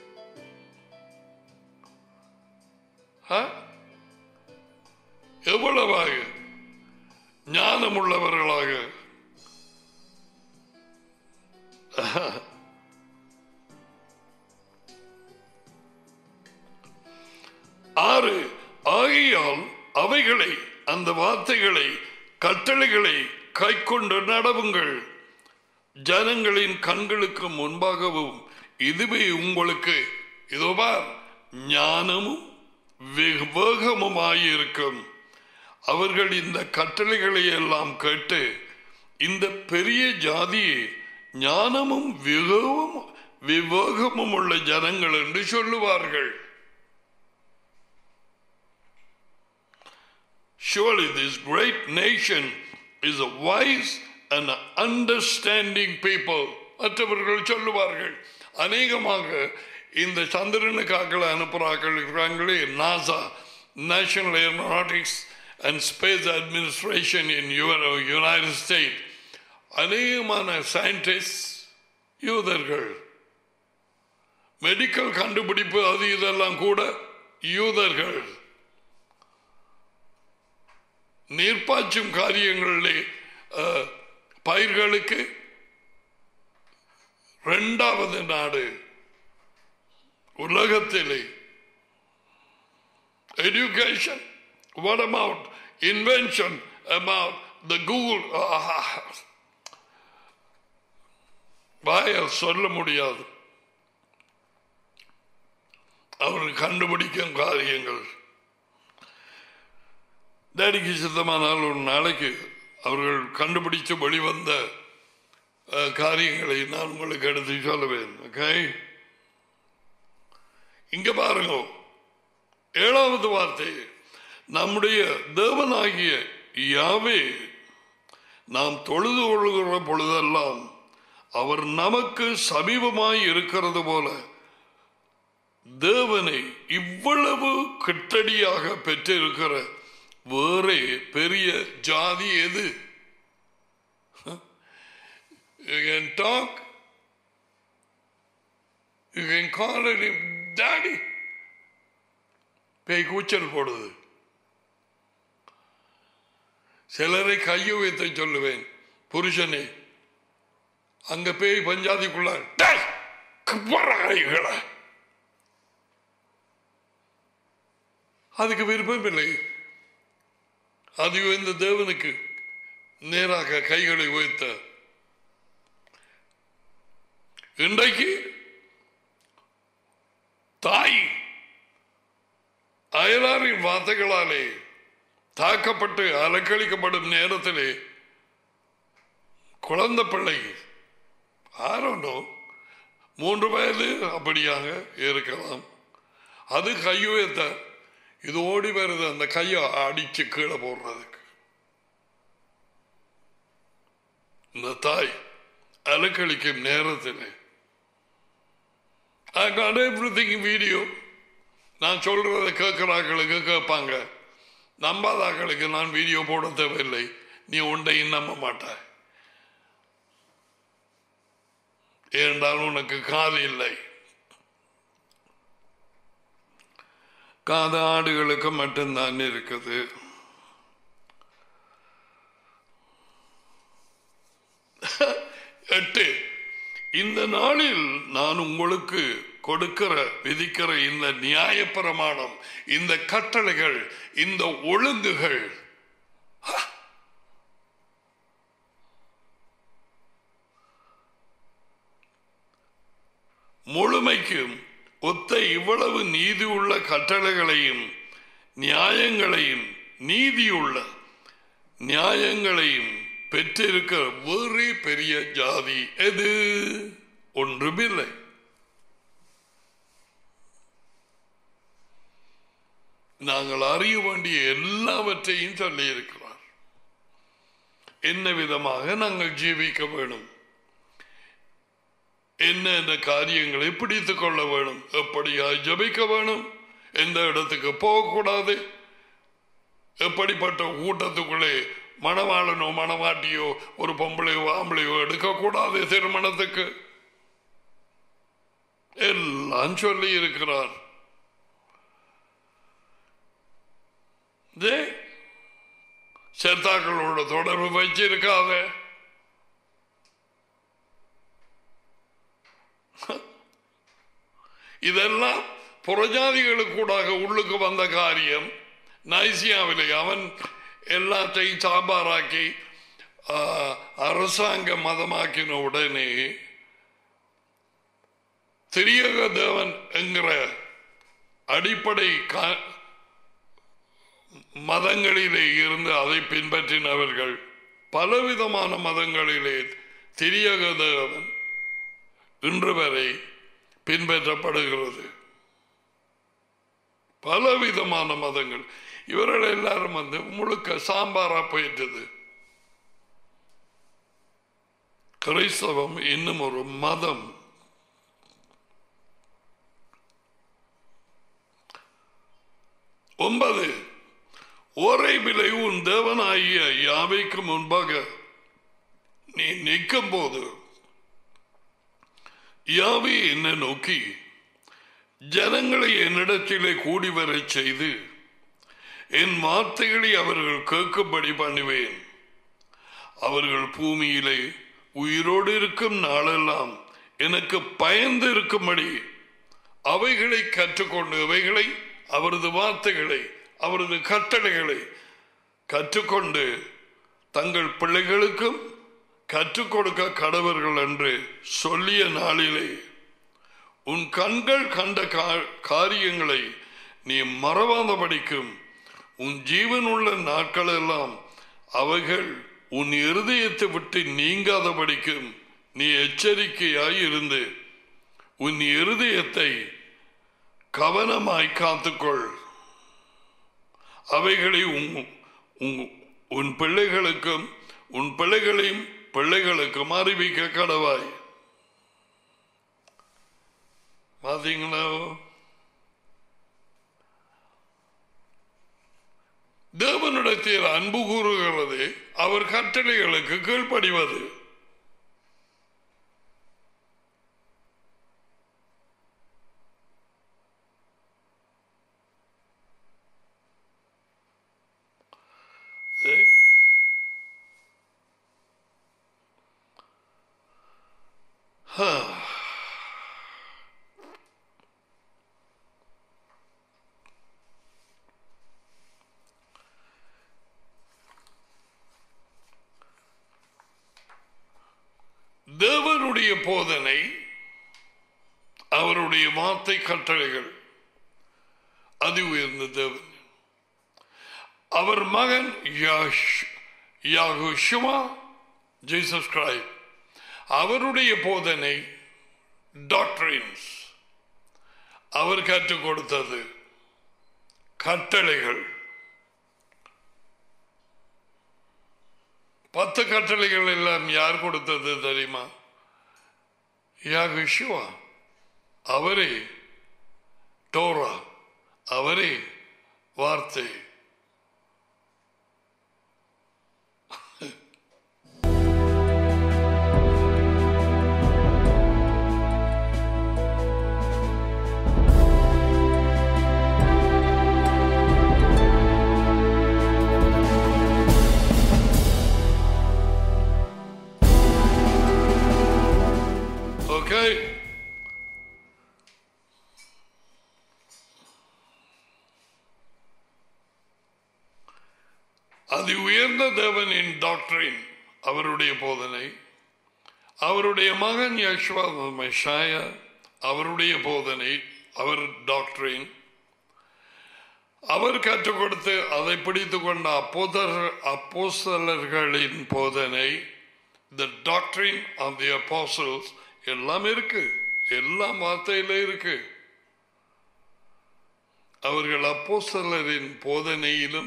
எவ்வளவாக ஞானம் உள்ளவர்களாக ஆறு, ஆகையால் அவைகளை, அந்த வார்த்தைகளை, கட்டளைகளை கைக்கொண்டு நடவுங்கள். ஜனங்களின் கண்களுக்கு முன்பாகவும் இதுவே உங்களுக்கு இதுவார் ஞானமும் விவேகமுமாயிருக்கும். அவர்கள் இந்த கட்டளைகளை எல்லாம் கேட்டு இந்த பெரிய ஜாதியை ஞானமும் விவேகமும் உள்ள ஜனங்கள் என்று சொல்லுவார்கள். Surely this great nation is a wise and understanding people. மற்றவர்கள் சொல்லுவார்கள். அநேகமாக இந்த சந்திரனுக்காக அனுப்புறார்கள் இருக்கிறாங்களே, NASA, National Aeronautics and Space Administration in United State, அநேகமான சயின்டிஸ்ட் யூதர்கள். மெடிக்கல் கண்டுபிடிப்பு அது இதெல்லாம் கூட யூதர்கள். நீர்ப்பாய்ச்சும் காரியங்களிலே பயிர்களுக்கு இரண்டாவது நாடு உலகத்திலே. Education, what about invention, about the Google, வாயால் சொல்ல முடியாது. அவர்கள் கண்டுபிடிக்கும் காரியங்கள் டேடிக்கு சித்தமானால் ஒரு நாளைக்கு அவர்கள் கண்டுபிடித்து வெளிவந்த காரியங்களை நான் உங்களுக்கு எடுத்து சொல்லுவேன். ஓகே, இங்க பாருங்க, ஏழாவது வார்த்தை, நம்முடைய தேவனாகிய யாவே நாம் தொழுது கொள்கிற பொழுதெல்லாம் அவர் நமக்கு சமீபமாய் இருக்கிறது போல தேவனை இவ்வளவு கிட்டடியாக பெற்றிருக்கிற வேறே பெரிய ஜாதி எது? You can talk, you can call him daddy. பேய் கூச்சல் போடுது. சிலரை கையை வைத்து சொல்லுவேன், புருஷனை அங்க பேய் பஞ்சாதிக்குள்ள அதுக்கு விருப்பம் இல்லை. அது இந்த தேவனுக்கு நேராக கைகளை உயர்த்த. இன்றைக்கு தாய் அயலாரின் வார்த்தைகளாலே தாக்கப்பட்டு அலக்களிக்கப்படும் நேரத்திலே குழந்தை பிள்ளை ஆரோனோ 3 வயது அப்படியாக இருக்கலாம். அது கையுயர்த்த இது ஓடி வருது, அந்த கையை அடிச்சு கீழே போடுறதுக்கு. இந்த தாய் அலக்களிக்கும் நேரத்தில் I got everything video. நான் சொல்றதை கேட்கிறார்களுக்கு கேட்பாங்க, நம்பாதாக்களுக்கு நான் வீடியோ போட தேவையில்லை, நீ உண்டையும் நம்ப மாட்டாய், ஏனென்றால் உனக்கு காது இல்லை. காது ஆடுகளுக்கு மட்டும்தான் இருக்குது. எட்டு, இந்த நாளில் நான் உங்களுக்கு கொடுக்கிற விதிக்கிற இந்த நியாய பிரமாணம், இந்த கட்டளைகள், இந்த ஒழுங்குகள் முழுமைக்கும் ஒத்த இவ்வளவு நீதி உள்ள கட்டளைகளையும் நியாயங்களையும் நீதியுள்ள நியாயங்களையும் பெற்றிருக்கிற வேறு பெரிய ஜாதி எது? ஒன்றுமில்லை. நாங்கள் அறிய வேண்டிய எல்லாவற்றையும் சொல்லி இருக்கிறார். என்ன விதமாக நாங்கள் ஜீவிக்க வேணும், என்ன காரியங்களை பிடித்துக் கொள்ள வேணும், எப்படியா ஜபிக்க வேணும், எந்த இடத்துக்கு போகக்கூடாது, எப்படிப்பட்ட கூட்டத்துக்குள்ளே மணவாளனோ மணவாட்டியோ ஒரு பொம்பளையோ ஆம்பளையோ எடுக்கக்கூடாது, திருமணத்துக்கு எல்லாம் சொல்லி இருக்கிறார். செத்தாக்களோட தொடர்பு வச்சிருக்காத, இதெல்லாம் புறஜாதிகளுக்கூடாக உள்ளுக்கு வந்த காரியம். நைசியாவிலே அவன் எல்லாத்தையும் சாம்பாராக்கி அரசாங்க மதமாக்கின உடனே திரியக தேவன் என்கிற அடிப்படை மதங்களிலே இருந்து அதை பின்பற்றினவர்கள் பலவிதமான மதங்களிலே திரியக தேவன் இன்று வரை பின்பற்றப்படுகிறது. பலவிதமான மதங்கள், இவர்கள் எல்லாரும் முழுக்க சாம்பாரா போயிட்டது. கிறிஸ்தவம் இன்னும் ஒரு மதம். ஒன்பது, ஒரே விலை உன் தேவனாகிய யாவைக்கு முன்பாக நீ நிற்கும் போது யாவே என்னை நோக்கி ஜனங்களை என்னிடத்திலே கூடி வர செய்து என் வார்த்தைகளை அவர்கள் கேட்கும்படி பண்ணுவேன். அவர்கள் பூமியிலே உயிரோடு இருக்கும் நாளெல்லாம் எனக்கு பயந்து இருக்கும்படி அவைகளை கற்றுக்கொண்டு, அவைகளை அவரது வார்த்தைகளை அவரது கட்டளைகளை கற்றுக்கொண்டு தங்கள் பிள்ளைகளுக்கும் கற்றுக் கொடுக்க கடவர்கள் என்று சொல்லிய நாளிலே உன் கண்கள் கண்ட காரியங்களை நீ மறவாதபடிக்கும் உன் ஜீவன் உள்ள நாட்கள் எல்லாம் அவைகள் உன் இருதயத்தை விட்டு நீங்காதபடிக்கும் நீ எச்சரிக்கையாய் இருந்து உன் இருதயத்தை கவனமாய் காத்துக்கொள். அவைகளை உன் பிள்ளைகளுக்கும் உன் பிள்ளைகளையும் பிள்ளைகளுக்கும் அறிவிக்க கடவாய். பாத்தீங்களா? தேவனிடத்தில் அன்பு கூறுகிறது அவர் கட்டளைகளுக்கு கீழ்ப்படிவது. தேவனுடைய போதனை, அவருடைய வார்த்தை கட்டளைகள் அது உயர்ந்த தேவன். அவர் மகன் யெகோஷுவா ஜீசஸ் கிரைஸ்ட் அவருடைய போதனை டாக்டரின்ஸ் அவர் கற்றுக் கொடுத்தது கட்டளைகள் 10 கட்டளைகள் எல்லாம் யார் கொடுத்தது தெரியுமா? யெகோஷுவா. அவரே டோரா, அவரே வார்த்தை. Okay. அது உயர்ந்த தேவனின் டாக்டரின் அவருடைய போதனை, அவருடைய மகன் யெகோவா மெஷாயா அவருடைய போதனை, அவர் டாக்டரின், அவர் கற்றுக் கொடுத்து அதை பிடித்துக் கொண்ட அப்போஸ்தலர்களின் போதனை, the doctrine of the apostles எல்லாம் இருக்கு, எல்லாம் வார்த்தையில இருக்கு. அவர்கள் அப்போஸ்தலரின் போதனையிலும்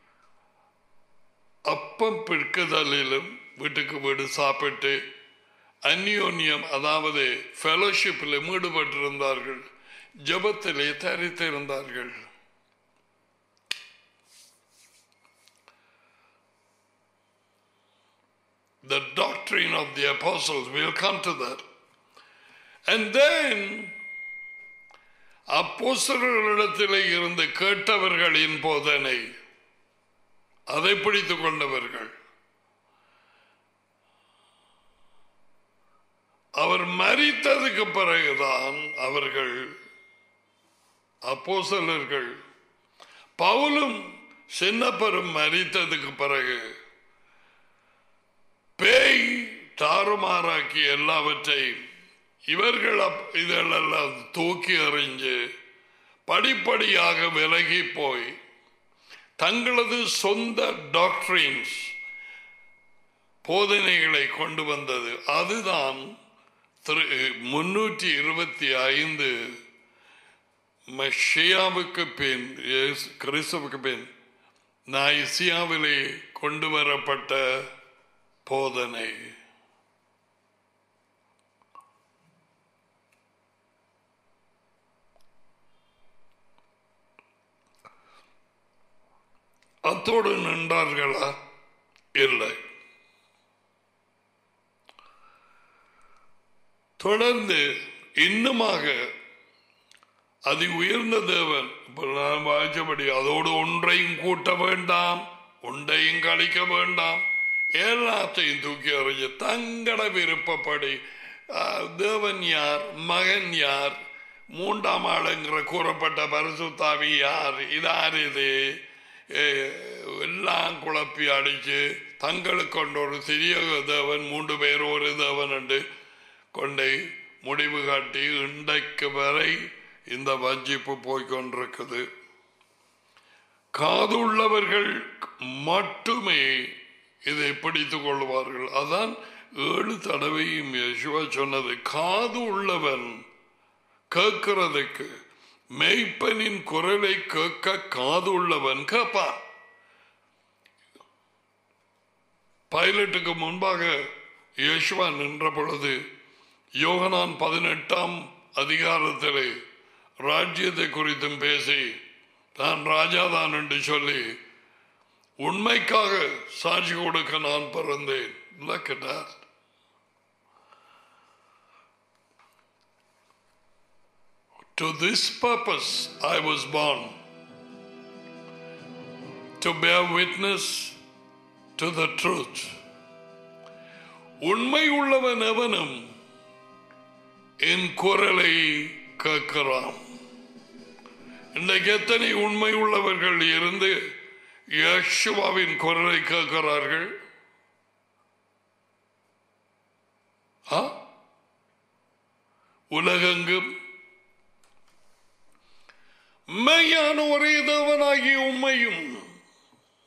அப்பம் பிற்குதலிலும் வீட்டுக்கு வீடு சாப்பிட்டு அந்யோன்யம் அதாவது ஃபெலோஷிப்பில் ஈடுபட்டிருந்தார்கள், ஜபத்திலே தரித்திருந்தார்கள். The doctrine of the apostles, we'll come to that. And then அப்போஸ்தலர்களிடத்திலே இருந்து கேட்டவர்களின் போதனை, அதை பிடித்துக் கொண்டவர்கள். அவர் மரித்ததுக்கு பிறகுதான் அவர்கள் அப்போஸ்தலர்கள், பவுலும் சின்னப்பரும் மரித்ததுக்கு பிறகு பேய் தாறுமாறாக்கி எல்லாவற்றையும் இவர்கள் இதெல்லாம் தூக்கி எறிஞ்சு படிப்படியாக விலகி போய் தங்களது சொந்த டாக்டரின்ஸ் போதனைகளை கொண்டு வந்தது. அதுதான் 325 மெஷியாவுக்கு பின், கிறிஸ்துவுக்கு பின் நைசியாவிலே கொண்டு வரப்பட்ட போதனை. அத்தோடு நின்றார்களா? இல்லை. தொடர்ந்து இன்னுமாக அதி உயர்ந்த தேவன் நான் வாய்ச்சபடி அதோடு ஒன்றையும் கூட்ட வேண்டாம், ஒன்றையும் கழிக்க வேண்டாம், எல்லாத்தையும் தூக்கி அறிஞ்சு தங்கட விருப்பப்படி தேவன் யார், மகன் யார், மூன்றாம் ஆளுங்கிற கூறப்பட்ட பரிசுத்தாவி யார், இதார் இது எல்லாம் குழப்பி அடிச்சு தங்களுக்கு கொண்ட ஒரு சிறிய தேவன், 3 பேர் ஒரு தேவன் என்று கொண்டே முடிவு காட்டி இன்றைக்கு வரை இந்த வஞ்சிப்பு போய்கொண்டிருக்குது. காது உள்ளவர்கள் மட்டுமே இதை பிடித்துக் கொள்வார்கள். அதான் 7 தடவையும் யெகோவா சொன்னது, காது உள்ளவன் கேட்கிறதுக்கு, மேய்ப்பனின் குரலை கேட்க காது உள்ளவன் கேட்பான். பைலட்டுக்கு முன்பாக யெகோவா நின்ற பொழுது யோகனான் 18ஆம் அதிகாரத்திலே ராஜ்யத்தை குறித்தும் பேசி நான் ராஜாதான் என்று சொல்லி உண்மைக்காக சாட்சி கொடுக்க நான் பிறந்தேன். Look at that. To this purpose I was born, to bear witness to the truth. உண்மை உள்ளவன் எவனும் என் குரலை கேட்கிறான். இன்றைக்கு எத்தனை உண்மை உள்ளவர்கள் இருந்து யெகோவாவின் குரலை கேட்கிறார்கள்? உலகெங்கும் மெய்யான ஒரே தேவனாகிய உண்மையும்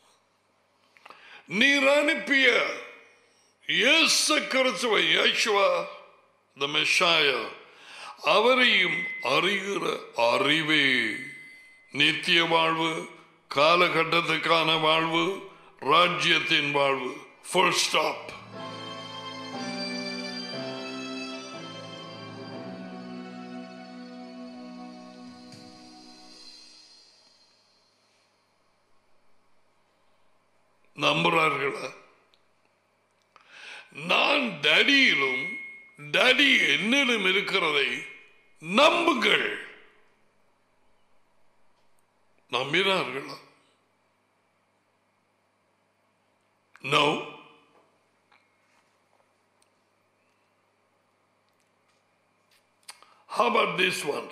நீர் அனுப்பிய இயேசு கிறிஸ்துவை, யேசுவா the Messiah, அவரையும் அறிகிற அறிவே நித்திய வாழ்வு, காலகட்டத்துக்கான வாழ்வு, ராஜ்யத்தின் வாழ்வு. Full stop. நம்புறார்களா? நான் டடியிலும் டடி என்னிலும் இருக்கிறதை நம்புங்கள். நம்பினார்களா? No. How about this one?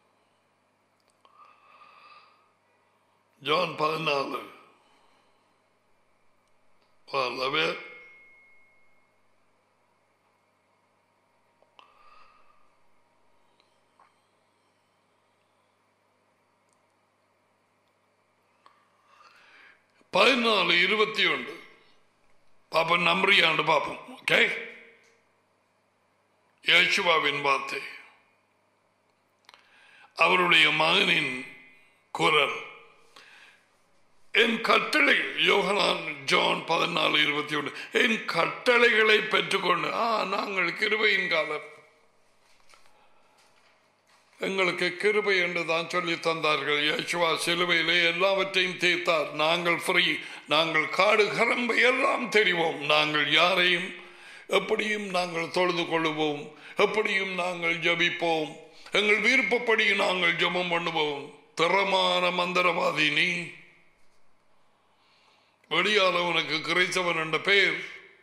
John 14. Well, I bet. பதினாலு 21 பாப்போம், நம்புறியாண்டு பார்ப்போம். ஓகே, யேசுவாவின் வார்த்தை, அவருடைய மகனின் குரல். என் கட்டளை, யோகனான் ஜான் 14:21, என் கட்டளைகளை பெற்றுக்கொண்டு. நாங்கள் கிருபையின் காலம், எங்களுக்கு கிருபை என்று தான் சொல்லி தந்தார்கள். யேசுவா சிலுவையிலே எல்லாவற்றையும் தீர்த்தார். நாங்கள் ஃப்ரீ. நாங்கள் காடு கரம்பை எல்லாம் தெரிவோம். நாங்கள் யாரையும் எப்படியும் நாங்கள் தொழுது கொள்ளுவோம், எப்படியும் நாங்கள் ஜபிப்போம், எங்கள் விருப்பப்படி நாங்கள் ஜபம் பண்ணுவோம். திறமான மந்திரவாதி நீ. வெளியால உனக்கு கிறிஸ்தவன் என்ற பெயர்.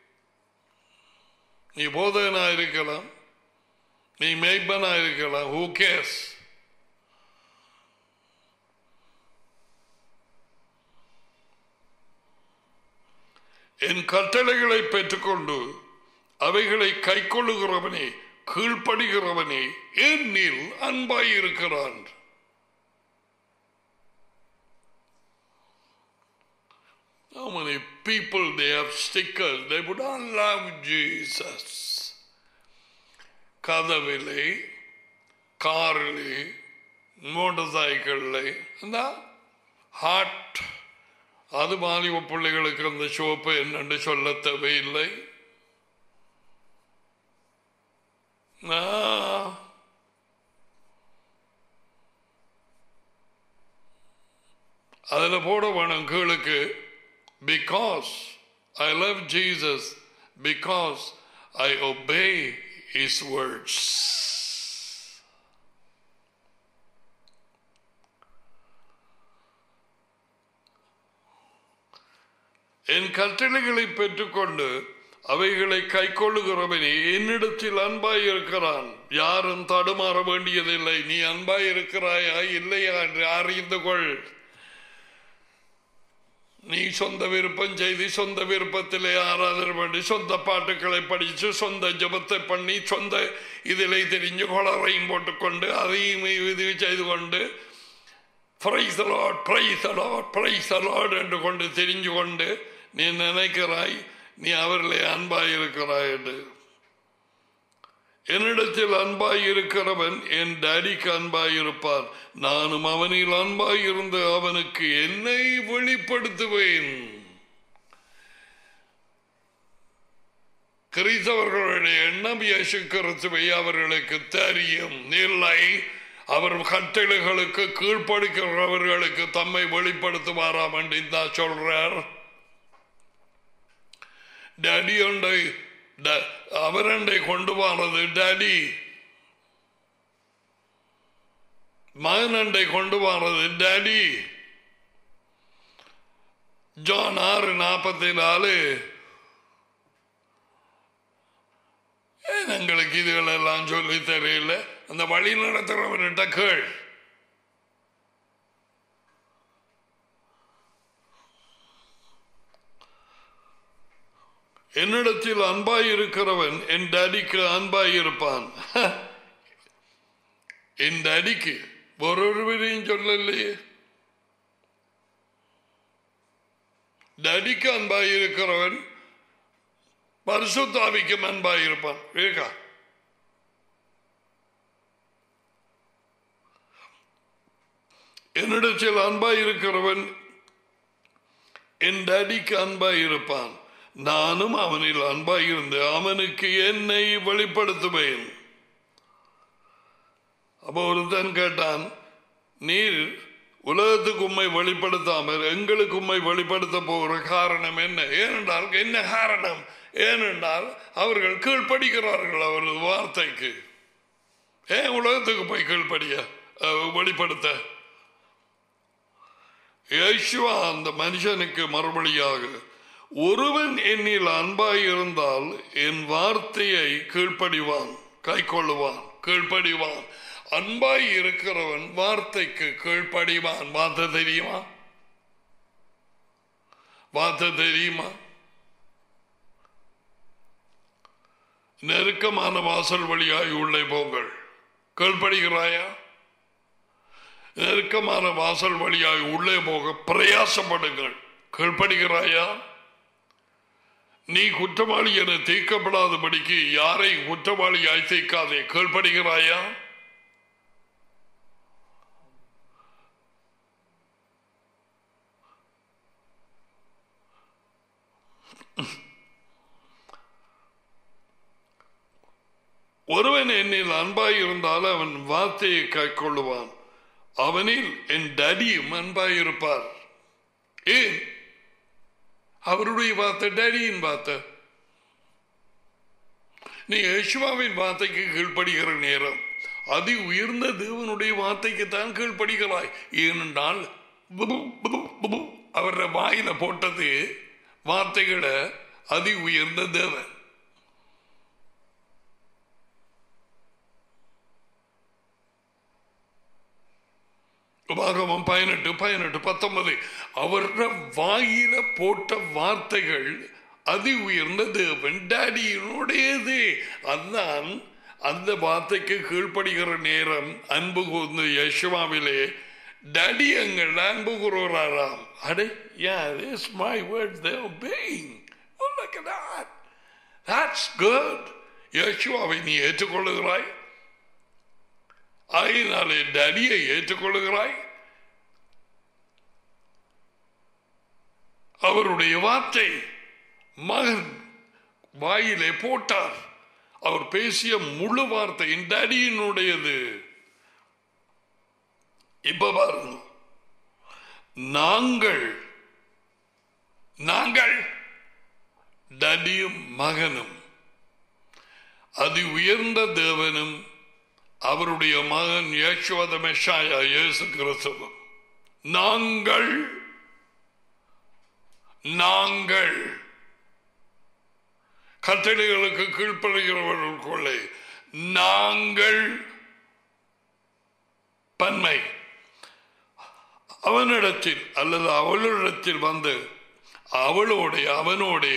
நீ போதகனா இருக்கலாம், நீ மேய்ப்பனா இருக்கலாம். Who cares? என் கட்டளைகளை பெற்றுக்கொண்டு அவைகளை கை கொள்ளுகிறவனே, கீழ்ப்படுகிறவனே என்னில் அன்பாயிருக்கிறான். How many people they have stickers? They would not love Jesus. கதவிலே, காரிலே, மோட்டார் சைக்கிளிலே அந்த ஹார்ட், அது வாலிப பிள்ளைகளுக்கு அந்த சோப்பு என்னென்று சொல்ல தேவையில்லை. அதில் போட வேணும் கீழுக்கு, because I love Jesus, because I obey His words. என் கட்டளைகளை பெற்றுக்கொண்டு அவைகளை கை கொள்ளுகிறவனே என்னிடத்தில் அன்பாய் இருக்கிறான். யாரும் தடுமாற வேண்டியதில்லை. நீ அன்பாய் இருக்கிறாயா இல்லையா என்று அறிந்து கொள். நீ சொந்த விருப்பம் செய்து, சொந்த விருப்பத்திலே ஆராதனை பண்ணி, சொந்த பாட்டுக்களை படித்து, சொந்த ஜபத்தை பண்ணி, சொந்த இதிலே தெரிஞ்சு கொளரையும் போட்டுக்கொண்டு, அதையும் இது செய்து கொண்டு, praise the Lord, praise the Lord, praise the Lord என்று கொண்டு தெரிஞ்சு கொண்டு நீ நினைக்கிறாய் நீ அவர்களே அன்பாய் இருக்கிறாய் என்று. என்னிடத்தில் அன்பாய் இருக்கிறவன் என் டாடிக்கு அன்பாய் இருப்பான். நானும் அவனில் அன்பாய் இருந்து அவனுக்கு என்னை வெளிப்படுத்துவேன். கிறிஸ்தவர்களுடைய எண்ணம் இயேசு கிறிஸ்துவை அவர்களுக்கு தெரியும் இல்லை. அவர் கட்டளைகளுக்கு கீழ்ப்படுகிறவர்களுக்கு தம்மை வெளிப்படுத்துவாராம் என்று தான் சொல்றார். டாடி ஒன்றை அவரண்டை கொண்டு வாரது டாடி, மகனண்டை கொண்டு வாரது டாடி. ஜான் 6:44. எங்களுக்கு இதுகளெல்லாம் சொல்லி தெரியல. அந்த வழி நடத்துறவன்கிட்ட கேள். என்னிடத்தில் அன்பாய் இருக்கிறவன் என் டாடிக்கு அன்பாய் இருப்பான். என் டாடிக்கு ஒருவரையும் சொல்லலையே. டடிக்கு அன்பாய் இருக்கிறவன் பரிசுத்தாவிக்கும் அன்பாய் இருப்பான். இருக்கா? என்னிடத்தில் அன்பாய் இருக்கிறவன் என் டடிக்கு அன்பாய் இருப்பான், நானும் அவனில் அன்பாய் இருந்து அவனுக்கு என்னை வெளிப்படுத்துவேன். அப்போ ஒருத்தன் கேட்டான், நீர் உலகத்துக்கு உண்மை வெளிப்படுத்தாமல் எங்களுக்கு உண்மை வெளிப்படுத்த போகிற காரணம் என்ன? ஏனென்றால் என்ன காரணம்? ஏனென்றால் அவர்கள் கீழ்ப்படுகிறார்கள் அவரது வார்த்தைக்கு. ஏன் உலகத்துக்கு போய் கீழ்ப்படிய வெளிப்படுத்த? யேசுவா அந்த மனுஷனுக்கு மறுபடியாக, ஒருவன் என்னில் அன்பாய் இருந்தால் என் வார்த்தையை கீழ்ப்படிவான், கை கொள்ளுவான், கீழ்ப்படிவான். அன்பாய் இருக்கிறவன் வார்த்தைக்கு கீழ்ப்படிவான். வார்த்தை தெரியுமா? வார்த்தை தெரியுமா? நெருக்கமான வாசல் வழியாய் உள்ளே போங்கள். கீழ்ப்படுகிறாயா? நெருக்கமான வாசல் வழியாய் உள்ளே போக பிரயாசப்படுங்கள். கீழ்ப்படுகிறாயா? நீ குற்றவாளி என தீர்க்கப்படாதபடிக்கு யாரை குற்றவாளியாய் தீர்க்காதே. கீழ்ப்படுகிறாயா? ஒருவன் என்னில் அன்பாய் இருந்தால் அவன் வார்த்தையை கைக்கொள்ளுவான், அவனில் என் டடியும் அன்பாய் இருப்பார். ஏன்? அவருடைய வார்த்தை டடியின் வார்த்தை. நீ யேசுவாவின் வார்த்தைக்கு கீழ்ப்படுகிற நேரம் அதி உயர்ந்த தேவனுடைய வார்த்தைக்கு தான் கீழ்ப்படுகிறாய். ஏனென்றால் அவர வாயில போட்டது வார்த்தைகளை அதி உயர்ந்த தேவன். உபாகமம் 18:19 அவர வாயில போட்ட வார்த்தைகள் அதி உயர்ந்த தேவன் டாடியினுடையது. அதுதான் அந்த வார்த்தைக்கு கீழ்ப்படுகிற நேரம் அன்பு கூர்ந்து யேசுவாவிலே டாடி எங்கள் அன்பு கூறுகிறாராம். அடே, yeah, this is my words they are obeying. Oh, look at that. That's good. யேசுவாவை நீ ஏற்றுக்கொள்ளுகிறாய், ஆயினாலே டடியை ஏற்றுக்கொள்ளுகிறாய். அவருடைய வார்த்தை மகன் வாயிலே போட்டார். அவர் பேசிய முழு வார்த்தை டடியினுடையது. இப்ப பாருங்க, நாங்கள் டடியும் மகனும் அதி உயர்ந்த தேவனும் அவருடைய மகன் யேசுவ மெஷாயா இயேசு கிறிஸ்துவும் நாங்கள் கட்டளைகளுக்கு கீழ்ப்படுகிறவர்களுக்குள்ளே நாங்கள் பன்மை அவனிடத்தில் அல்லது அவளிடத்தில் வந்து அவனோட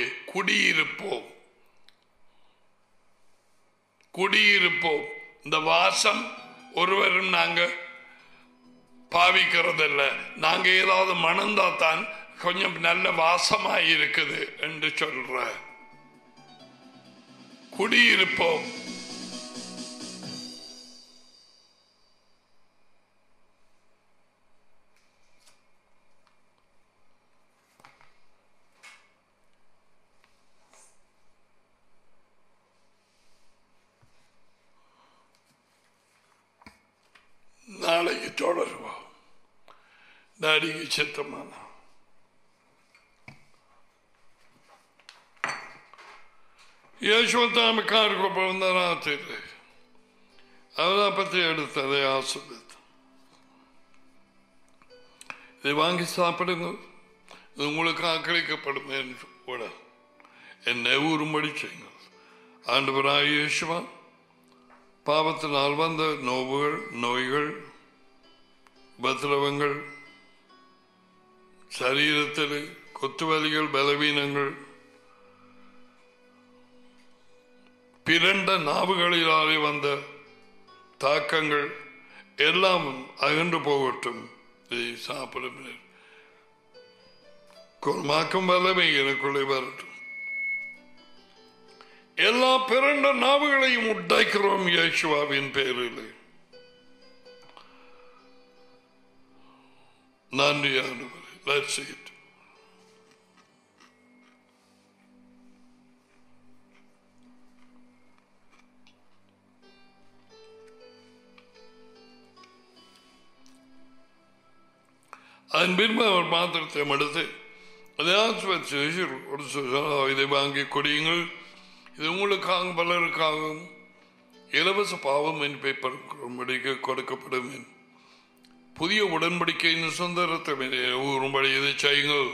குடியிருப்போம். இந்த வாசம் ஒருவரும் நாங்க பாவிக்கிறதில்ல. நாங்க ஏதாவது மணந்தாத்தான் கொஞ்சம் நல்ல வாசமாய் இருக்குது என்று சொல்ற குடியிருப்போம். நாளைக்கு தொடருவோம். டாடிக்கு சித்தமான யேசுவத்தாமுக்காருக்கு பிறந்த ராத்திரி அவரை பற்றி எடுத்ததை ஆசிரியர் இதை வாங்கி சாப்பிடுங்க, இது உங்களுக்கு ஆக்களிக்கப்படும் என்று கூட என்னை ஊறும்படி செய்யுங்கள். ஆண்டவராகிய இயேசுவா பாவத்தினால் வந்த நோய்கள் உபத்திரவங்கள், சரீரத்தில் குத்துவலிகள், பலவீனங்கள், பிறண்ட நாவுகளிலாலே வந்த தாக்கங்கள் எல்லாம் அகன்று போகட்டும். இதை சாப்பிடும் குணமாக்கும் வல்லமை எனக்குள்ளே வரட்டும். எல்லா பிறண்ட நாவுகளையும் உடைக்கிறோம் இயேசுவின் பேரில். நன்றி ஆண்டவரே. Let's see it. அதன் பின்பு அவர் மாத்திரத்தை எடுத்து அதை ஆஸ்வதிச்சு இதை வாங்கி கொடியுங்கள், இது உங்களுக்காக பலருக்காகவும் இலவச பாவம் என்பதை படிக்க கொடுக்கப்படும். புதிய உடன்படிக்கையின் சுந்தரத்தை ஊறும்படி இதை செய்யுங்கள்.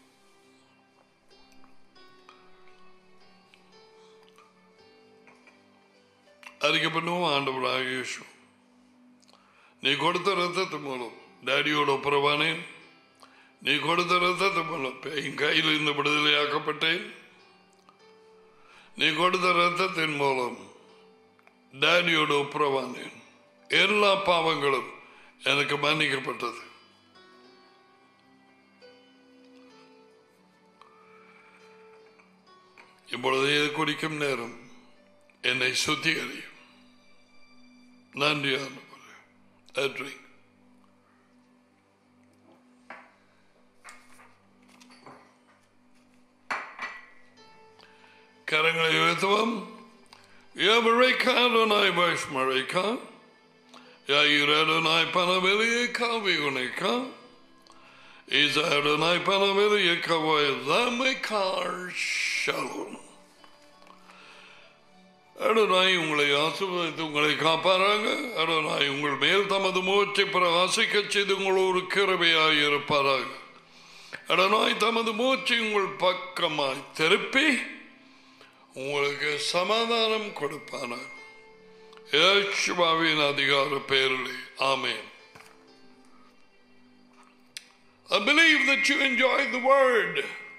அறிக்கை பண்ணுவோம். ஆண்டவராகிய இயேசு, நீ கொடுத்த ரத்தத்து மூலம் டாடியோட ஒப்புரவானேன். நீ கொடுத்த ரத்தத்து மூலம் என் கையில் இருந்து விடுதலையாக்கப்பட்டேன். நீ கொடுத்த ரத்தத்தின் மூலம் டாடியோட ஒப்புரவானேன். எல்லா பாவங்களும் எனக்கு மன்னிக்கப்பட்டது. இப்பொழுது இது குடிக்கும் நேரம் என்னை சுத்திகரியும். நன்றி ஆண்டவரே. கரங்களை உயர்த்துவோம். Yabareka Adonai Vashmareka Yair Adonai Panavelika Viguneka Is Adonai Panavelika Vayamekar Shalom. Adonai உங்களை ஆசீர்வதித்து உங்களை காப்பாராங்க. அடனாய் உங்கள் மேல் தமது முகத்தை பிரகாசிக்க செய்து உங்களோடு கிருபையாய் இருப்பாராக. அடனாய் தமது முகத்தை உங்கள் பக்கமாய் திருப்பி உங்களுக்கு சமாதானம் கொடுப்பானார். இயேசுவின் அதிகார பெயரிலே ஆமென். I believe that you enjoyed the word.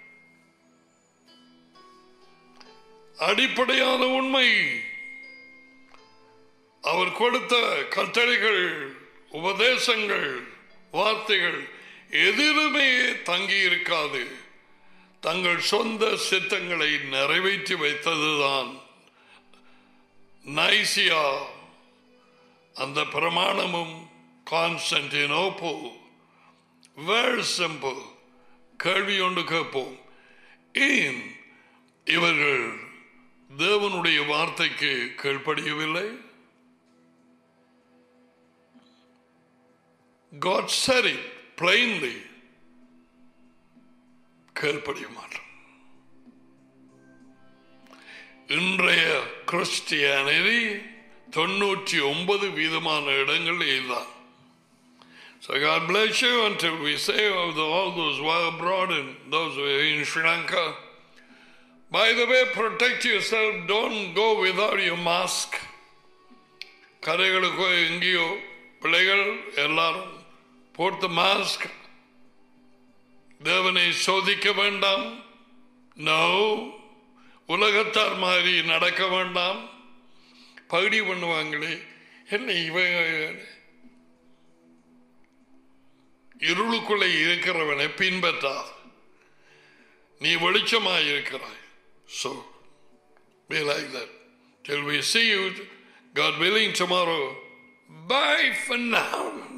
அடிப்படையான உண்மை, அவர் கொடுத்த கட்டளைகள், உபதேசங்கள், வார்த்தைகள் எதிலுமே தங்கி இருக்காது. தங்கள் சொந்த சித்தங்களை நிறைவேற்றி வைத்ததுதான் நைசியா, அந்த பிரமாணமும் கான்ஸ்டன்டினோப்பிள். Very simple. கேள்வி ஒன்று கேட்போம், ஏன் இவர்கள் தேவனுடைய வார்த்தைக்கு கீழ்ப்படியவில்லை? God said it plainly. கீழ்ப்படிய மாட்டோம். இன்றைய கிறிஸ்டியானிட்டி 99% இடங்கள் இதுதான். So God bless you until we say of all those who are abroad and those who are in Sri Lanka. By the way, protect yourself. Don't go without your mask. கரைகளுக்கோ எங்கேயோ பிள்ளைகள் எல்லாரும் போட்டு மாஸ்க். தேவனை சோதிக்க வேண்டாம். நோ, உலகத்தார் மாதிரி நடக்க வேண்டாம். பகுதி பண்ணுவாங்களே, என்ன இவன் இருளுக்குள்ளே இருக்கிறவனை பின்பற்றார். நீ வெளிச்சமாய் இருக்கிறாய். So be like that till we see you, God willing, tomorrow. Bye for now.